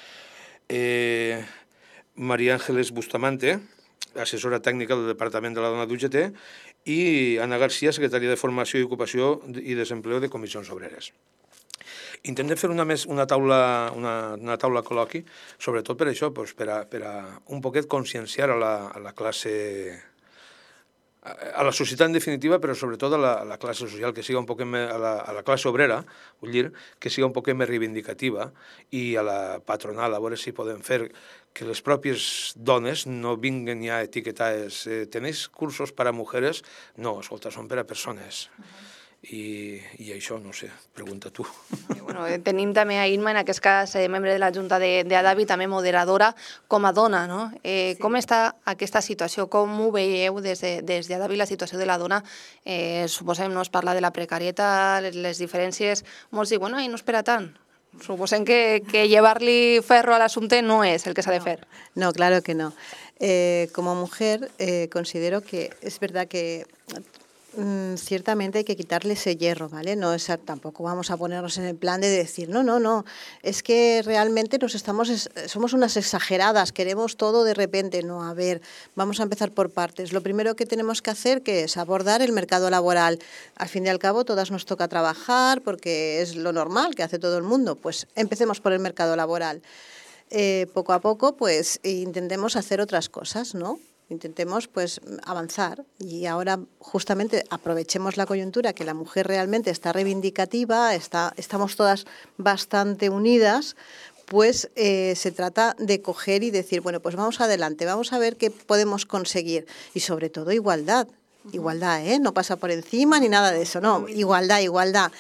Maria Ángeles Bustamante, assessora tècnica del Departament de la Dona d'UGT, i Anna García, secretària de Formació i Ocupació i Desempleo de Comissions Obreres. Intentem fer una taula col·loqui, sobretot per això, per a un poquet conscienciar a la classe, a la societat en definitiva, però sobretot a la classe social, que siga un poquet més, a la classe obrera, vull dir, que siga un poquet més reivindicativa, i a la patronal, a veure si podem fer que les pròpies dones no vinguen ja etiquetades. ¿Tenéis cursos para mujeres? No, escolta, són per a persones. I això, no sé, pregunta tu. Tenim també a Irma, en aquest cas, membre de la Junta d'Adavi, també moderadora com a dona. Com està aquesta situació? Com ho veieu des d'Adavi, la situació de la dona? Suposem, es parla de la precarietat, les diferències. Molts diuen, no espera tant. Suposem que llevar-li ferro a l'assumpte no es el que s'ha de fer. No, claro que no. Como mujer considero que es verdad que ciertamente hay que quitarle ese hierro, ¿vale? No es, tampoco vamos a ponernos en el plan de decir, no, es que realmente somos unas exageradas, queremos todo de repente. No, a ver, vamos a empezar por partes. Lo primero que tenemos que hacer que es abordar el mercado laboral. Al fin y al cabo, todas nos toca trabajar porque es lo normal que hace todo el mundo. Pues empecemos por el mercado laboral. Poco a poco, pues intentemos hacer otras cosas, ¿no? Intentemos pues avanzar y ahora justamente aprovechemos la coyuntura que la mujer realmente está reivindicativa, estamos todas bastante unidas, pues se trata de coger y decir, bueno, pues vamos adelante, vamos a ver qué podemos conseguir y sobre todo igualdad, no pasa por encima ni nada de eso, no, igualdad.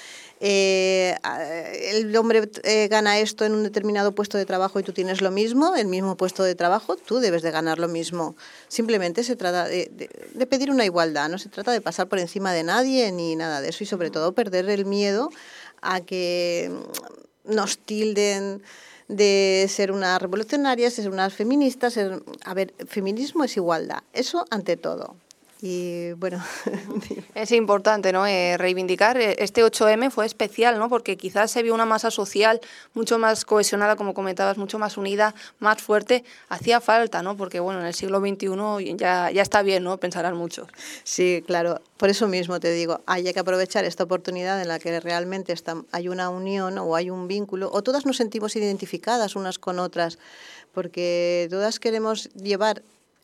El hombre gana esto en un determinado puesto de trabajo y tú tienes lo mismo, el mismo puesto de trabajo, tú debes de ganar lo mismo. Simplemente se trata de pedir una igualdad, no se trata de pasar por encima de nadie ni nada de eso y sobre todo perder el miedo a que nos tilden de ser unas revolucionarias, de ser unas feministas. A ver, feminismo es igualdad, eso ante todo. Y bueno, es importante, ¿no? Reivindicar. Este 8M fue especial, ¿no? Porque quizás se vio una masa social mucho más cohesionada, como comentabas, mucho más unida, más fuerte. Hacía falta, ¿no? Porque bueno, en el siglo XXI ya está bien, ¿no? Pensarán muchos. Sí, claro. Por eso mismo te digo, hay que aprovechar esta oportunidad en la que realmente hay una unión o hay un vínculo, o todas nos sentimos identificadas unas con otras, porque todas queremos llevar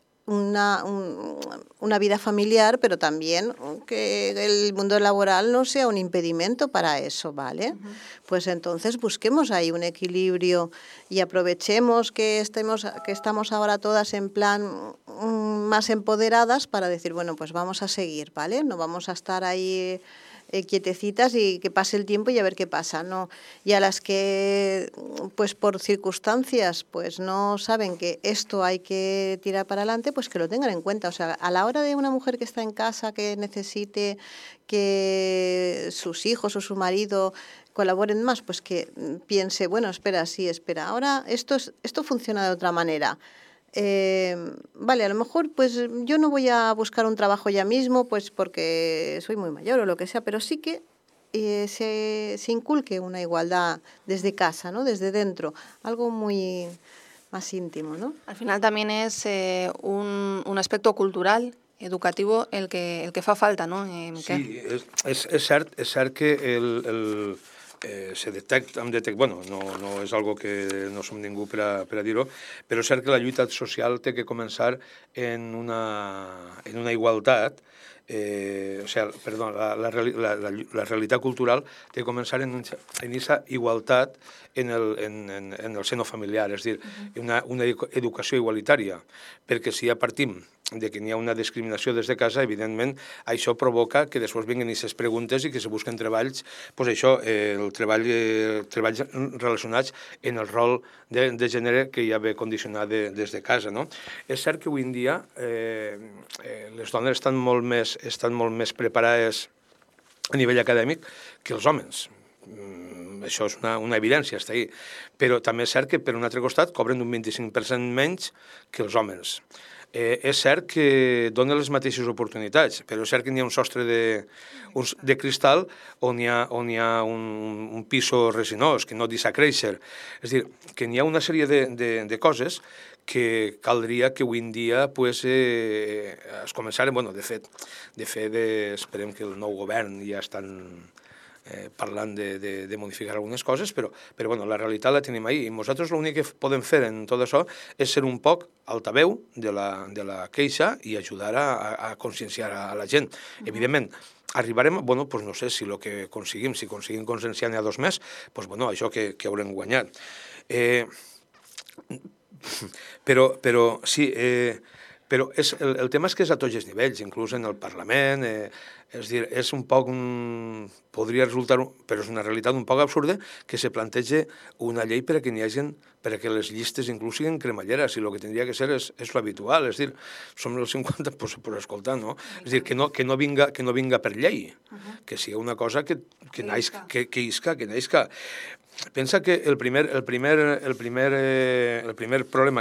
una vida familiar, pero también que el mundo laboral no sea un impedimento para eso, ¿vale? Pues entonces busquemos ahí un equilibrio y aprovechemos que estamos ahora todas en plan más empoderadas para decir, bueno, pues vamos a seguir, ¿vale? No vamos a estar ahí quietecitas y que pase el tiempo y a ver qué pasa, ¿no? Y a las que, pues por circunstancias, pues no saben que esto hay que tirar para adelante, pues que lo tengan en cuenta. O sea, a la hora de una mujer que está en casa, que necesite que sus hijos o su marido colaboren más, pues que piense, bueno, espera, ahora esto funciona de otra manera. Vale, a lo mejor pues yo no voy a buscar un trabajo ya mismo pues porque soy muy mayor o lo que sea, pero sí que se inculque una igualdad desde casa, ¿no? Desde dentro, algo muy más íntimo, ¿no? Al final también es un aspecto cultural, educativo, el que fa falta, ¿no? Sí, és cert que se detecta, bueno, no és algo que no som ningú per a dir-ho, però és cert que la lluita social té que començar en una igualtat, la realitat cultural té que començar en aquesta igualtat en el seno familiar, és a dir, una educació igualitària, perquè si ja partim de que n'hi ha una discriminació des de casa, evidentment això provoca que després vinguin aquestes preguntes i que se busquen treballs, doncs això, treballs relacionats en el rol de gènere que ja ve condicionat des de casa, no? És cert que avui en dia les dones estan molt més preparades a nivell acadèmic que els homes. això és una evidència, està ahí. Però també és cert que, per un altre costat, cobren un 25% menys que els homes. És cert que dona les mateixes oportunitats, però és cert que n'hi ha un sostre de cristal on hi ha un piso resinós que no deixa créixer. És a dir, que n'hi ha una sèrie de coses que caldria que avui en dia es començaren, de fet, esperem que el nou govern ja estan parlant de modificar algunes coses, però la realitat la tenim ahí. I nosaltres l'únic que podem fer en tot això és ser un poc altaveu de la queixa i ajudar a conscienciar a la gent. Evidentment, arribarem, no sé si el que aconseguim, si aconseguim conscienciar n'hi ha 2 més, això que haurem guanyat. Però sí, però el tema és que és a tots els nivells, inclús en el Parlament, és dir, és un poc, podria resultar, però és una realitat un poc absurda, que se plantegi una llei perquè n'hi hagi, perquè les llistes inclús siguin cremalleres, i el que tindria que ser és l'habitual, és dir, som el 50, per escoltar, no? És dir, que no vinga per llei, que sigui una cosa que naixca. Pensa que el primer problema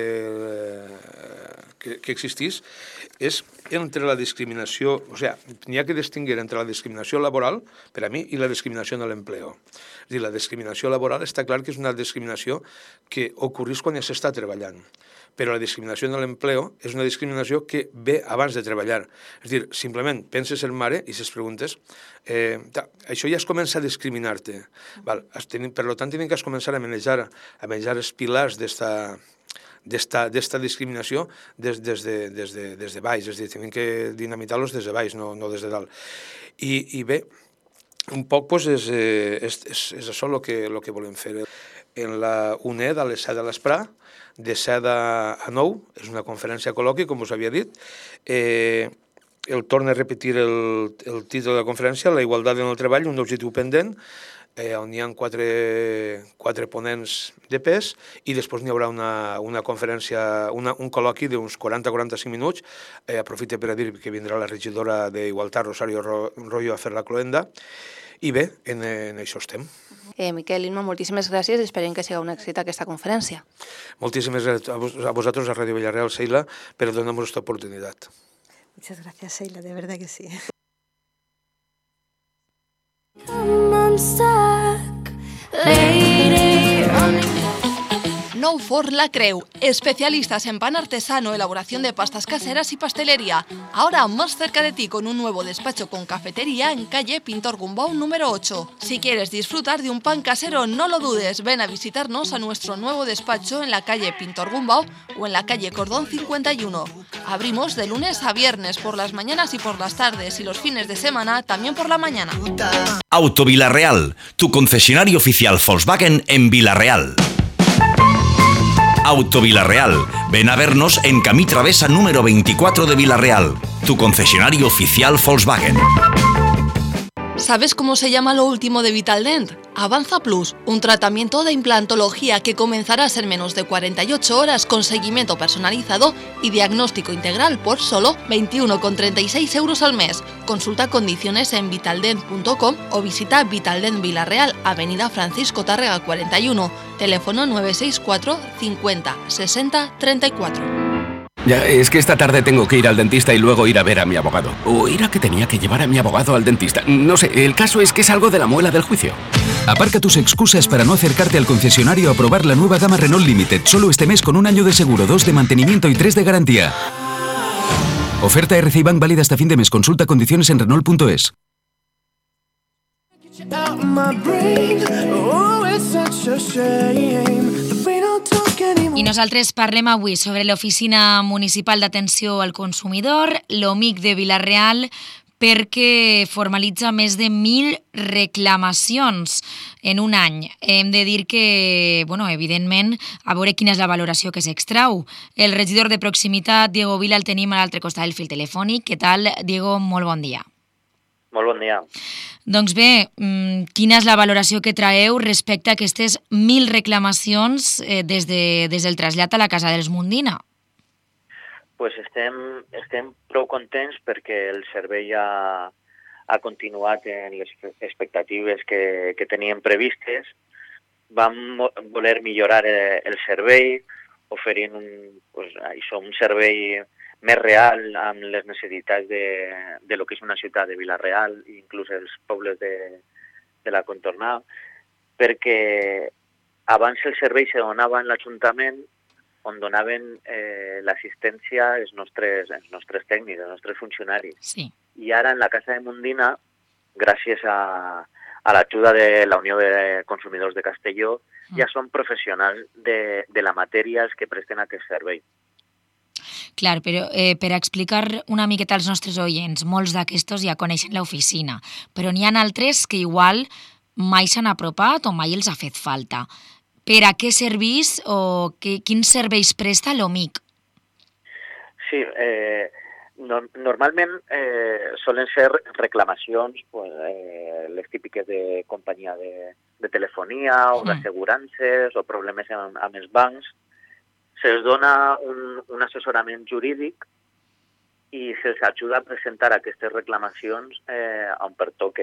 que existís és entre la discriminació, n'hi ha que distingir entre la discriminació laboral, per a mi, i la discriminació en l'empleo. És dir, la discriminació laboral està clar que és una discriminació que ocorreix quan ja s'està treballant, però la discriminació en l'empleo és una discriminació que ve abans de treballar. És dir, simplement penses en mare i si es preguntes, això ja es comença a discriminar-te. Per tant, tenim que començar a manejar els pilars d'esta discriminació des de baix, és a dir, tenim que dinamitar-los des de baix, no des de dalt. I bé, un poc és això el que volem fer. En la UNED, a les 7 de l'esprà, de 7 a 9, és una conferència col·loqui, com us havia dit. El torno a repetir el títol de la conferència, la igualtat en el treball, un objectiu pendent, on hi ha 4 ponents de pes, i després n'hi haurà una conferència, un col·loqui d'uns 40-45 minuts. Aprofito per a dir que vindrà la regidora d'Igualtat, Rosario Royo, a fer la cloenda. I bé, en això estem. Miquel, Imma, moltíssimes gràcies i esperem que sigui un èxit aquesta conferència. Moltíssimes gràcies a vosaltres, a Ràdio Villarreal, Seila, per donar-nos esta oportunitat. Muchas gracias, Seila, de verdad que sí. Nou Forn La Creu, especialistas en pan artesano, elaboración de pastas caseras y pastelería. Ahora más cerca de ti con un nuevo despacho con cafetería en calle Pintor Gumbau número 8. Si quieres disfrutar de un pan casero, no lo dudes, ven a visitarnos a nuestro nuevo despacho en la calle Pintor Gumbau o en la calle Cordón 51. Abrimos de lunes a viernes por las mañanas y por las tardes, y los fines de semana también por la mañana. Auto Villarreal, tu concesionario oficial Volkswagen en Villarreal. Auto Villarreal. Ven a vernos en Camí Travesa número 24 de Villarreal, tu concesionario oficial Volkswagen. ¿Sabes cómo se llama lo último de Vitaldent? Avanza Plus, un tratamiento de implantología que comenzarás en menos de 48 horas con seguimiento personalizado y diagnóstico integral por solo 21,36 € al mes. Consulta condiciones en vitaldent.com o visita Vitaldent Villarreal, Avenida Francisco Tárrega 41, teléfono 964 50 60 34. Ya, es que esta tarde tengo que ir al dentista y luego ir a ver a mi abogado. O era que tenía que llevar a mi abogado al dentista. No sé, el caso es que es algo de la muela del juicio. Aparca tus excusas para no acercarte al concesionario a probar la nueva gama Renault Limited. Solo este mes con 1 año de seguro, 2 de mantenimiento y 3 de garantía. Oferta RCI Bank válida hasta fin de mes. Consulta condiciones en Renault.es. I nosaltres parlem avui sobre l'Oficina Municipal d'Atenció al Consumidor, l'OMIC de Vila-real, perquè formalitza més de 1.000 reclamacions en un any. Hem de dir que, evidentment, a veure quina és la valoració que s'extrau. El regidor de proximitat, Diego Vila, el tenim a l'altre costat del fil telefònic. Què tal, Diego? Molt bon dia. Molt bon dia. Doncs bé, quina és la valoració que traeu respecte a aquestes 1.000 reclamacions des del trasllat a la Casa dels Mundina? Pues estem prou contents perquè el servei ha ha continuat en les expectatives que teníem previstes. Vam voler millorar el servei, oferint un servei més real amb les necessitats de lo que és una ciutat de Vila-real, inclús els pobles de la contornada, perquè abans el servei se donava en l'Ajuntament, on donaven l'assistència als nostres tècnics, als nostres funcionaris. Sí. I ara en la Casa de Mundina, gràcies a l'ajuda de la Unió de Consumidors de Castelló, ja són professionals de la matèria els que presten aquest servei. Clar, però per explicar una miqueta als nostres oients, molts d'aquestos ja coneixen l'oficina, però n'hi ha altres que igual mai s'han apropat o mai els ha fet falta. Per a què servís o quins serveis presta l'OMIC? Sí, normalment solen ser reclamacions, les típiques de companyia de telefonia o d'assegurances o problemes amb els bancs. Se'ls dona un assessorament jurídic i se'ls ajuda a presentar aquestes reclamacions on pertoque,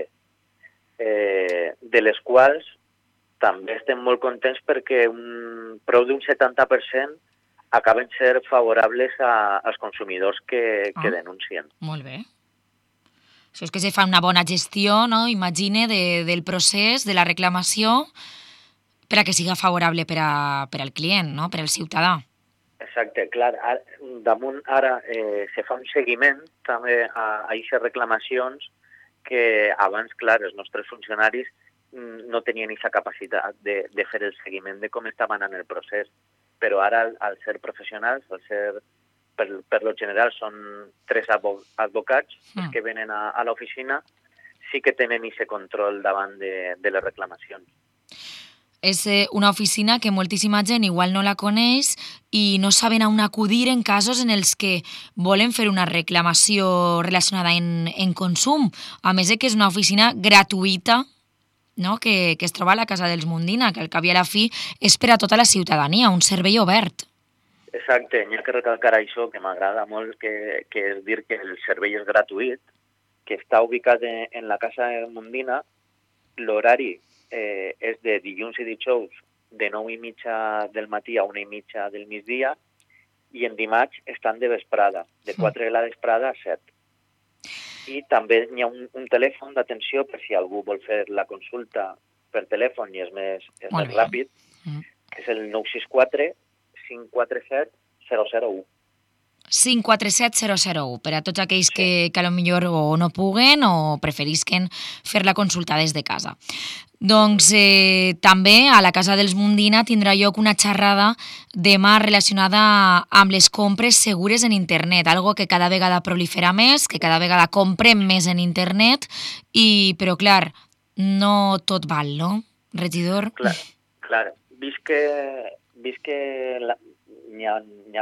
de les quals també estem molt contents perquè prou d'un 70% acaben ser favorables als consumidors que denuncien. Molt bé. Això és que se fa una bona gestió, no? Imagine, del procés, de la reclamació, per a que siga favorable per al client, no? Per al ciutadà. Exacte, clar. Damunt ara se fa un seguiment també a aquestes reclamacions que abans, clar, els nostres funcionaris no tenien aquesta capacitat de fer el seguiment de com estaven en el procés. Però ara, al ser professionals, per lo general són 3 advocats que venen a l'oficina, sí que tenen aquest control davant de les reclamacions. És una oficina que moltíssima gent igual no la coneix i no saben on acudir en casos en els que volen fer una reclamació relacionada en consum. A més que és una oficina gratuïta, no? Que es troba a la Casa dels Mundina, que al cap i a la fi és per a tota la ciutadania, un servei obert. Exacte, n'hi ha que recalcar això, que m'agrada molt, que és dir que el servei és gratuït, que està ubicat en la Casa del Mundina. L'horari és de dilluns i dijous de 9:30 del matí a 1:30 del migdia i en dimarts estan de vesprada, de 4 de la vesprada a 7. I també hi ha un telèfon d'atenció per si algú vol fer la consulta per telèfon i és més ràpid, que és el 964 547 001. 547-001, per a tots aquells que potser o no puguen o preferisquen fer la consulta des de casa. Doncs també a la Casa dels Mundina tindrà lloc una xerrada demà relacionada amb les compres segures en internet, algo que cada vegada prolifera més, que cada vegada comprem més en internet, però clar, no tot val, no, regidor? Clar. Vist que hi ha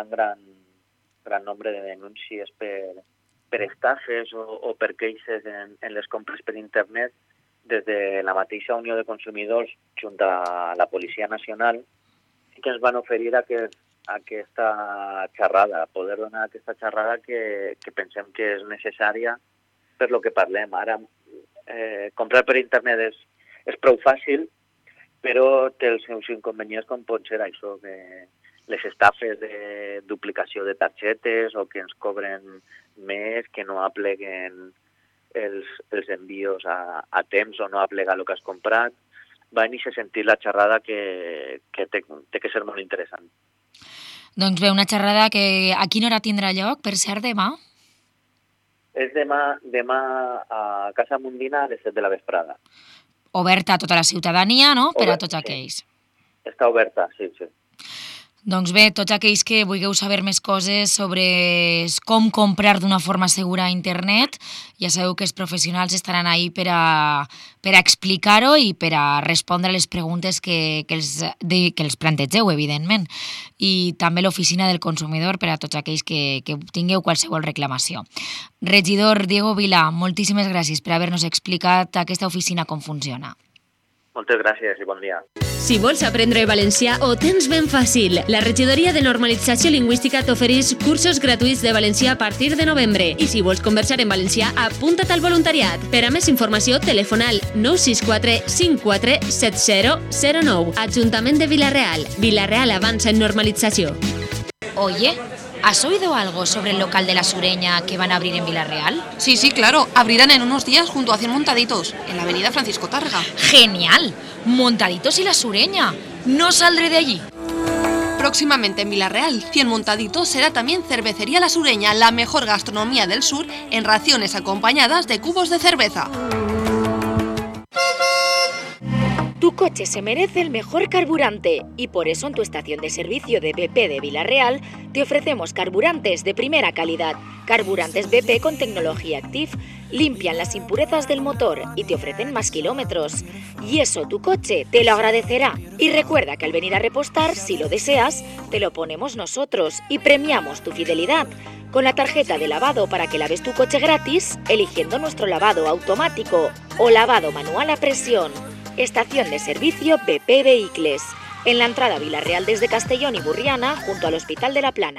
gran nombre de denúncies per estafes o per queixes en les compres per internet, des de la mateixa Unió de Consumidors junt a la Policia Nacional sí que ens van oferir aquesta xerrada, poder donar aquesta xerrada que pensem que és necessària per lo que parlem. Ara, comprar per internet és prou fàcil, però té els seus inconvenients com pot ser això, les estafes de duplicació de targetes o que ens cobren més, que no apleguen els envios a temps o no aplega el que has comprat. Va iniciar a sentir la xerrada que té que ser molt interessant. Doncs bé, una xerrada que a quina hora tindrà lloc, per ser demà? És demà a Casa Mundina a les 7 de la vesprada. Oberta a tota la ciutadania, no? Per a tots aquells. Està oberta, sí. Doncs bé, tots aquells que vulgueu saber més coses sobre com comprar d'una forma segura a internet, ja sabeu que els professionals estaran ahí per a explicar-ho i per a respondre les preguntes que els plantegeu, evidentment. I també l'oficina del consumidor per a tots aquells que tingueu qualsevol reclamació. Regidor Diego Vila, moltíssimes gràcies per haver-nos explicat aquesta oficina com funciona. Moltes gràcies i bon dia. Si vols aprendre valencià, ho tens ben fàcil. La Regidoria de Normalització Lingüística t'ofereix cursos gratuïts de valencià a partir de novembre. I si vols conversar en valencià, apunta't al voluntariat. Per a més informació, telefona al 964 54 7009. Ajuntament de Vila-real. Vila-real avança en normalització. Oye, ¿has oído algo sobre el local de la Sureña que van a abrir en Vila-real? Sí, claro. Abrirán en unos días junto a 100 Montaditos, en la avenida Francisco Tárrega. ¡Genial! Montaditos y la Sureña. No saldré de allí. Próximamente en Vila-real, 100 Montaditos será también Cervecería La Sureña, la mejor gastronomía del sur, en raciones acompañadas de cubos de cerveza. Tu coche se merece el mejor carburante y por eso en tu estación de servicio de BP de Vila-real te ofrecemos carburantes de primera calidad. Carburantes BP con tecnología Active limpian las impurezas del motor y te ofrecen más kilómetros. Y eso tu coche te lo agradecerá. Y recuerda que al venir a repostar, si lo deseas, te lo ponemos nosotros y premiamos tu fidelidad con la tarjeta de lavado para que laves tu coche gratis eligiendo nuestro lavado automático o lavado manual a presión. Estación de servicio BP Vehicles, en la entrada a Vila-real desde Castellón y Burriana, junto al Hospital de la Plana.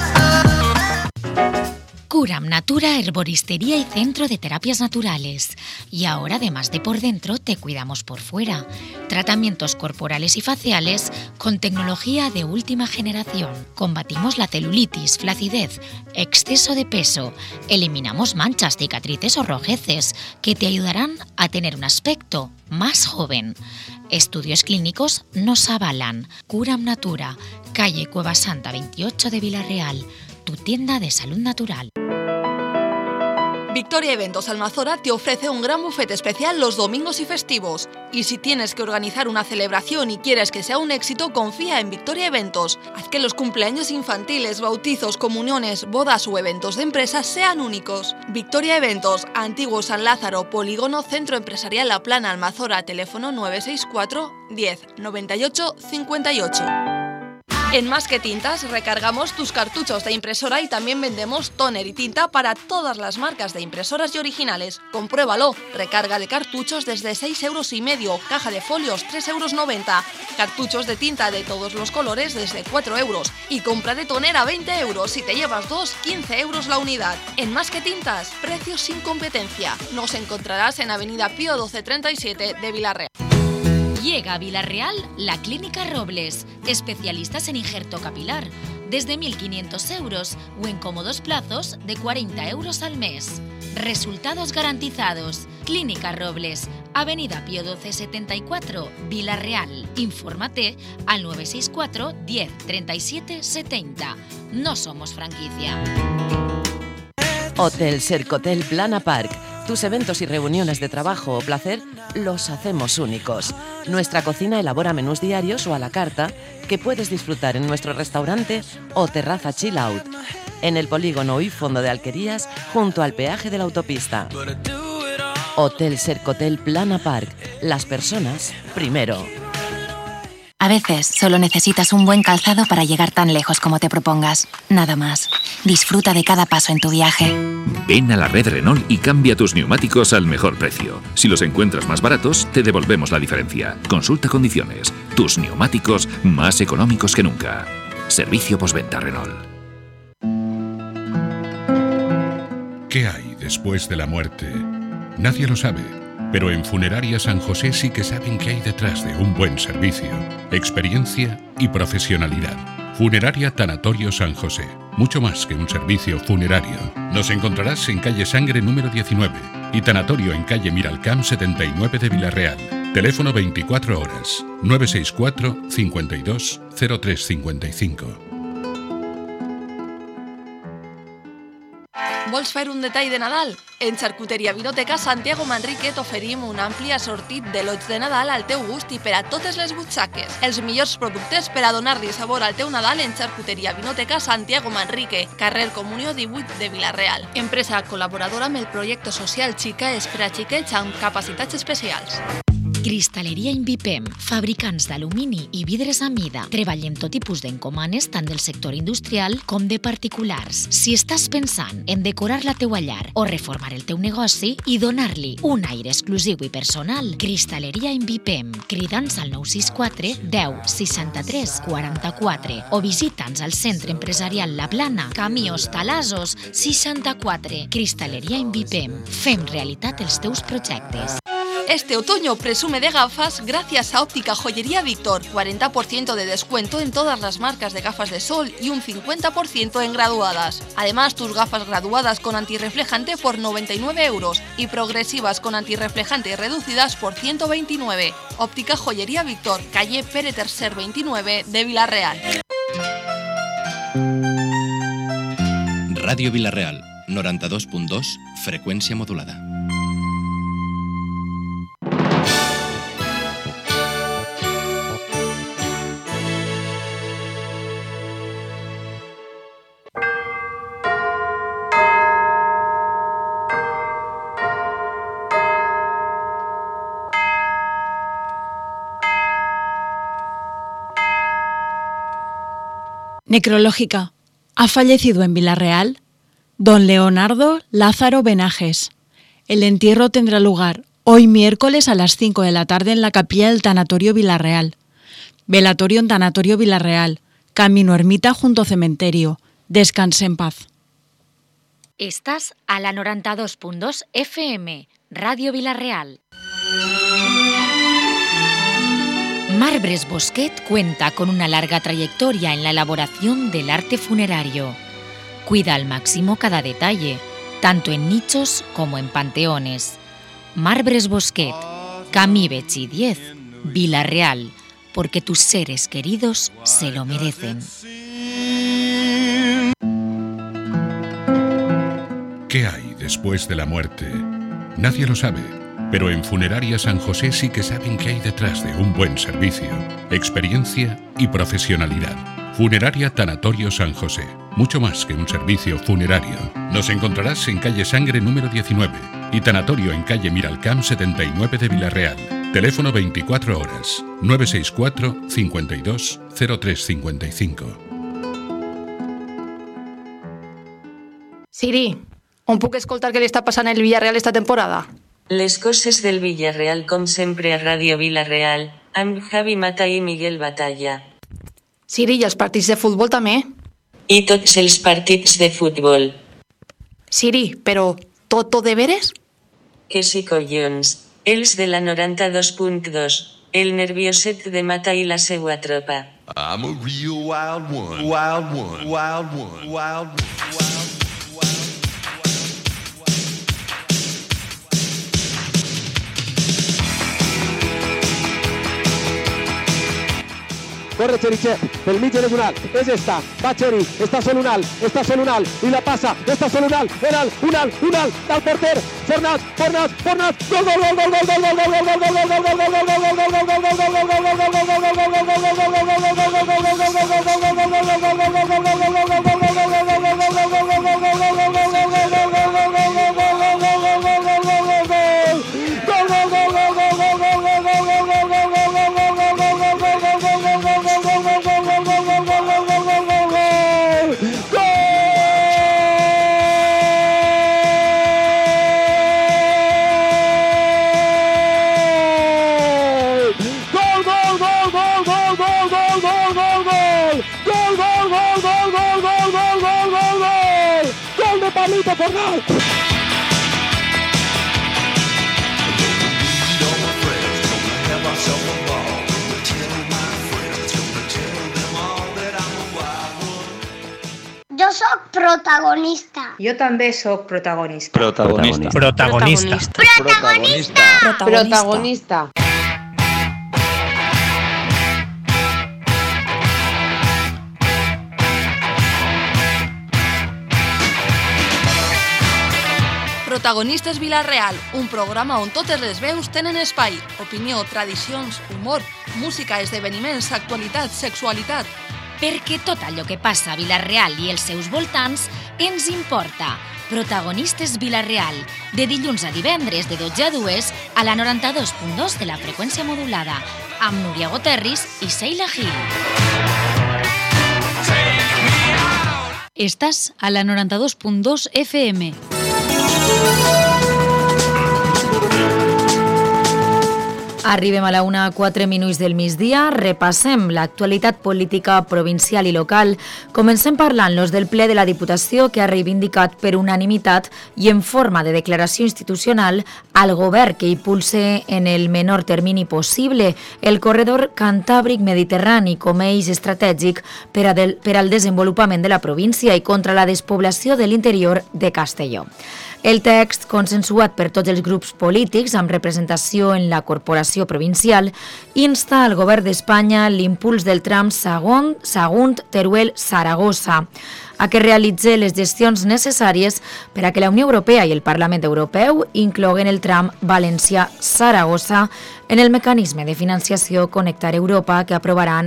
Curam Natura, herboristería y centro de terapias naturales. Y ahora, además de por dentro, te cuidamos por fuera. Tratamientos corporales y faciales con tecnología de última generación. Combatimos la celulitis, flacidez, exceso de peso. Eliminamos manchas, cicatrices o rojeces que te ayudarán a tener un aspecto más joven. Estudios clínicos nos avalan. Curam Natura, calle Cueva Santa 28 de Vila-real. Tu tienda de salud natural. Victoria Eventos Almazora te ofrece un gran buffet especial los domingos y festivos. Y si tienes que organizar una celebración y quieres que sea un éxito, confía en Victoria Eventos. Haz que los cumpleaños infantiles, bautizos, comuniones, bodas o eventos de empresas sean únicos. Victoria Eventos, Antiguo San Lázaro, Polígono Centro Empresarial La Plana, Almazora, teléfono 964 10 98 58. En Más que Tintas recargamos tus cartuchos de impresora y también vendemos tóner y tinta para todas las marcas de impresoras y originales. Compruébalo. Recarga de cartuchos desde 6,5 €, caja de folios 3,90 €, cartuchos de tinta de todos los colores desde 4 € y compra de tóner a 20 €. Si te llevas 2, 15 € la unidad. En Más que Tintas, precios sin competencia. Nos encontrarás en Avenida Pío 1237 de Vila-real. Llega a Vila-real la Clínica Robles, especialistas en injerto capilar, desde 1.500 € o en cómodos plazos de 40 € al mes. Resultados garantizados. Clínica Robles, Avenida Pío 1274, Vila-real. Infórmate al 964 10 37 70. No somos franquicia. Hotel Sercotel Plana Park. Tus eventos y reuniones de trabajo o placer los hacemos únicos. Nuestra cocina elabora menús diarios o a la carta que puedes disfrutar en nuestro restaurante o terraza chill out, en el polígono y fondo de Alquerías, junto al peaje de la autopista. Hotel Sercotel Plana Park. Las personas primero. A veces solo necesitas un buen calzado para llegar tan lejos como te propongas. Nada más. Disfruta de cada paso en tu viaje. Ven a la red Renault y cambia tus neumáticos al mejor precio. Si los encuentras más baratos, te devolvemos la diferencia. Consulta condiciones. Tus neumáticos más económicos que nunca. Servicio postventa Renault. ¿Qué hay después de la muerte? Nadie lo sabe. Pero en Funeraria San José sí que saben qué hay detrás de un buen servicio, experiencia y profesionalidad. Funeraria Tanatorio San José. Mucho más que un servicio funerario. Nos encontrarás en calle Sangre número 19 y Tanatorio en calle Miralcamp 79 de Vila-real. Teléfono 24 horas 964 52 0355. Vols fer un detall de Nadal? En Xarcuteria Vinoteca Santiago Manrique t'oferim un ampli assortit de lots de Nadal al teu gust i per a totes les butxaques. Els millors productes per a donar-li sabor al teu Nadal en Xarcuteria Vinoteca Santiago Manrique, carrer Comunió 18 de Vila-real. Empresa col·laboradora amb el projecte social Xica és per a xiquets amb capacitats especials. Cristalleria Invipem, fabricants d'alumini i vidres a mida. Treballem tot tipus d'encomanes tant del sector industrial com de particulars. Si estàs pensant en decorar la teua llar o reformar el teu negoci i donar-li un aire exclusiu i personal, Cristalleria Invipem. Crida'ns al 964 10 63 44 o visita'ns al Centre Empresarial La Plana, Camí Hostalazos 64. Cristalleria Invipem. Fem realitat els teus projectes. Este otoño presume de gafas gracias a Óptica Joyería Víctor. 40% de descuento en todas las marcas de gafas de sol y un 50% en graduadas. Además, tus gafas graduadas con antirreflejante por 99 € y progresivas con antirreflejante reducidas por 129. Óptica Joyería Víctor, calle Pere Tercer 29 de Vila-real. Ràdio Vila-real, 92.2, freqüència modulada. Necrológica. Ha fallecido en Vila-real don Leonardo Lázaro Benajes. El entierro tendrá lugar hoy miércoles a las 5 de la tarde en la capilla del Tanatorio Vila-real. Velatorio en Tanatorio Vila-real. Camino Ermita junto cementerio. Descanse en paz. Estás a la 92.2 FM, Radio Vila-real. Marbres Bosquet cuenta con una larga trayectoria en la elaboración del arte funerario. Cuida al máximo cada detalle, tanto en nichos como en panteones. Marbres Bosquet, Camí Betxí 10, Vila-real, porque tus seres queridos se lo merecen. ¿Qué hay después de la muerte? Nadie lo sabe, pero en Funeraria San José sí que saben qué hay detrás de un buen servicio, experiencia y profesionalidad. Funeraria Tanatorio San José, mucho más que un servicio funerario. Nos encontrarás en calle Sangre número 19 y Tanatorio en calle Miralcamp 79 de Vila-real. Teléfono 24 horas, 964 52 0355. Siri, on puc escoltar què li està passant al Villarreal esta temporada? Les coses del Villarreal com sempre a Ràdio Vila-real, amb Javi Mata i Miguel Batalla. Siri, i els partits de futbol també? I tots els partits de futbol. Siri, però tot de veres? Que sí, collons. Els de la 92.2. El nervioset de Mata i la seua tropa. I'm a real wild one. Wild one. Wild one. Wild one. Corre Cherichev, pel mig diagonal, és esta, va Cheri, està solo un alt, i la passa, està solo un alt, del porter, Fornàs, gol, Pablito Fornal. Jo sóc protagonista. Jo també sóc protagonista. Protagonista. Protagonista. Protagonista. Protagonista. Protagonistes Vila-real, un programa on totes les veus tenen espai. Opinió, tradicions, humor, música, esdeveniments, actualitat, sexualitat. Perquè tot allò que passa a Vila-real i els seus voltants ens importa. Protagonistes Vila-real, de dilluns a divendres de 12 a 2 a la 92.2 de la freqüència modulada, amb Núria Goterris i Sheila Gil. Estàs a la 92.2 FM. Arribem a la 1:04 del migdia, repassem l'actualitat política provincial i local. Comencem parlant-los del ple de la Diputació que ha reivindicat per unanimitat i en forma de declaració institucional al govern que impulse en el menor termini possible el corredor cantàbric-mediterrani com a eix estratègic per al desenvolupament de la província i contra la despoblació de l'interior de Castelló. El text, consensuat per tots els grups polítics amb representació en la corporació provincial, insta al govern d'Espanya l'impuls del tram Sagunt-Teruel-Saragossa a que realitzi les gestions necessàries per a que la Unió Europea i el Parlament Europeu incloguen el tram València-Saragossa en el mecanisme de financiació Connectar Europa que aprovaran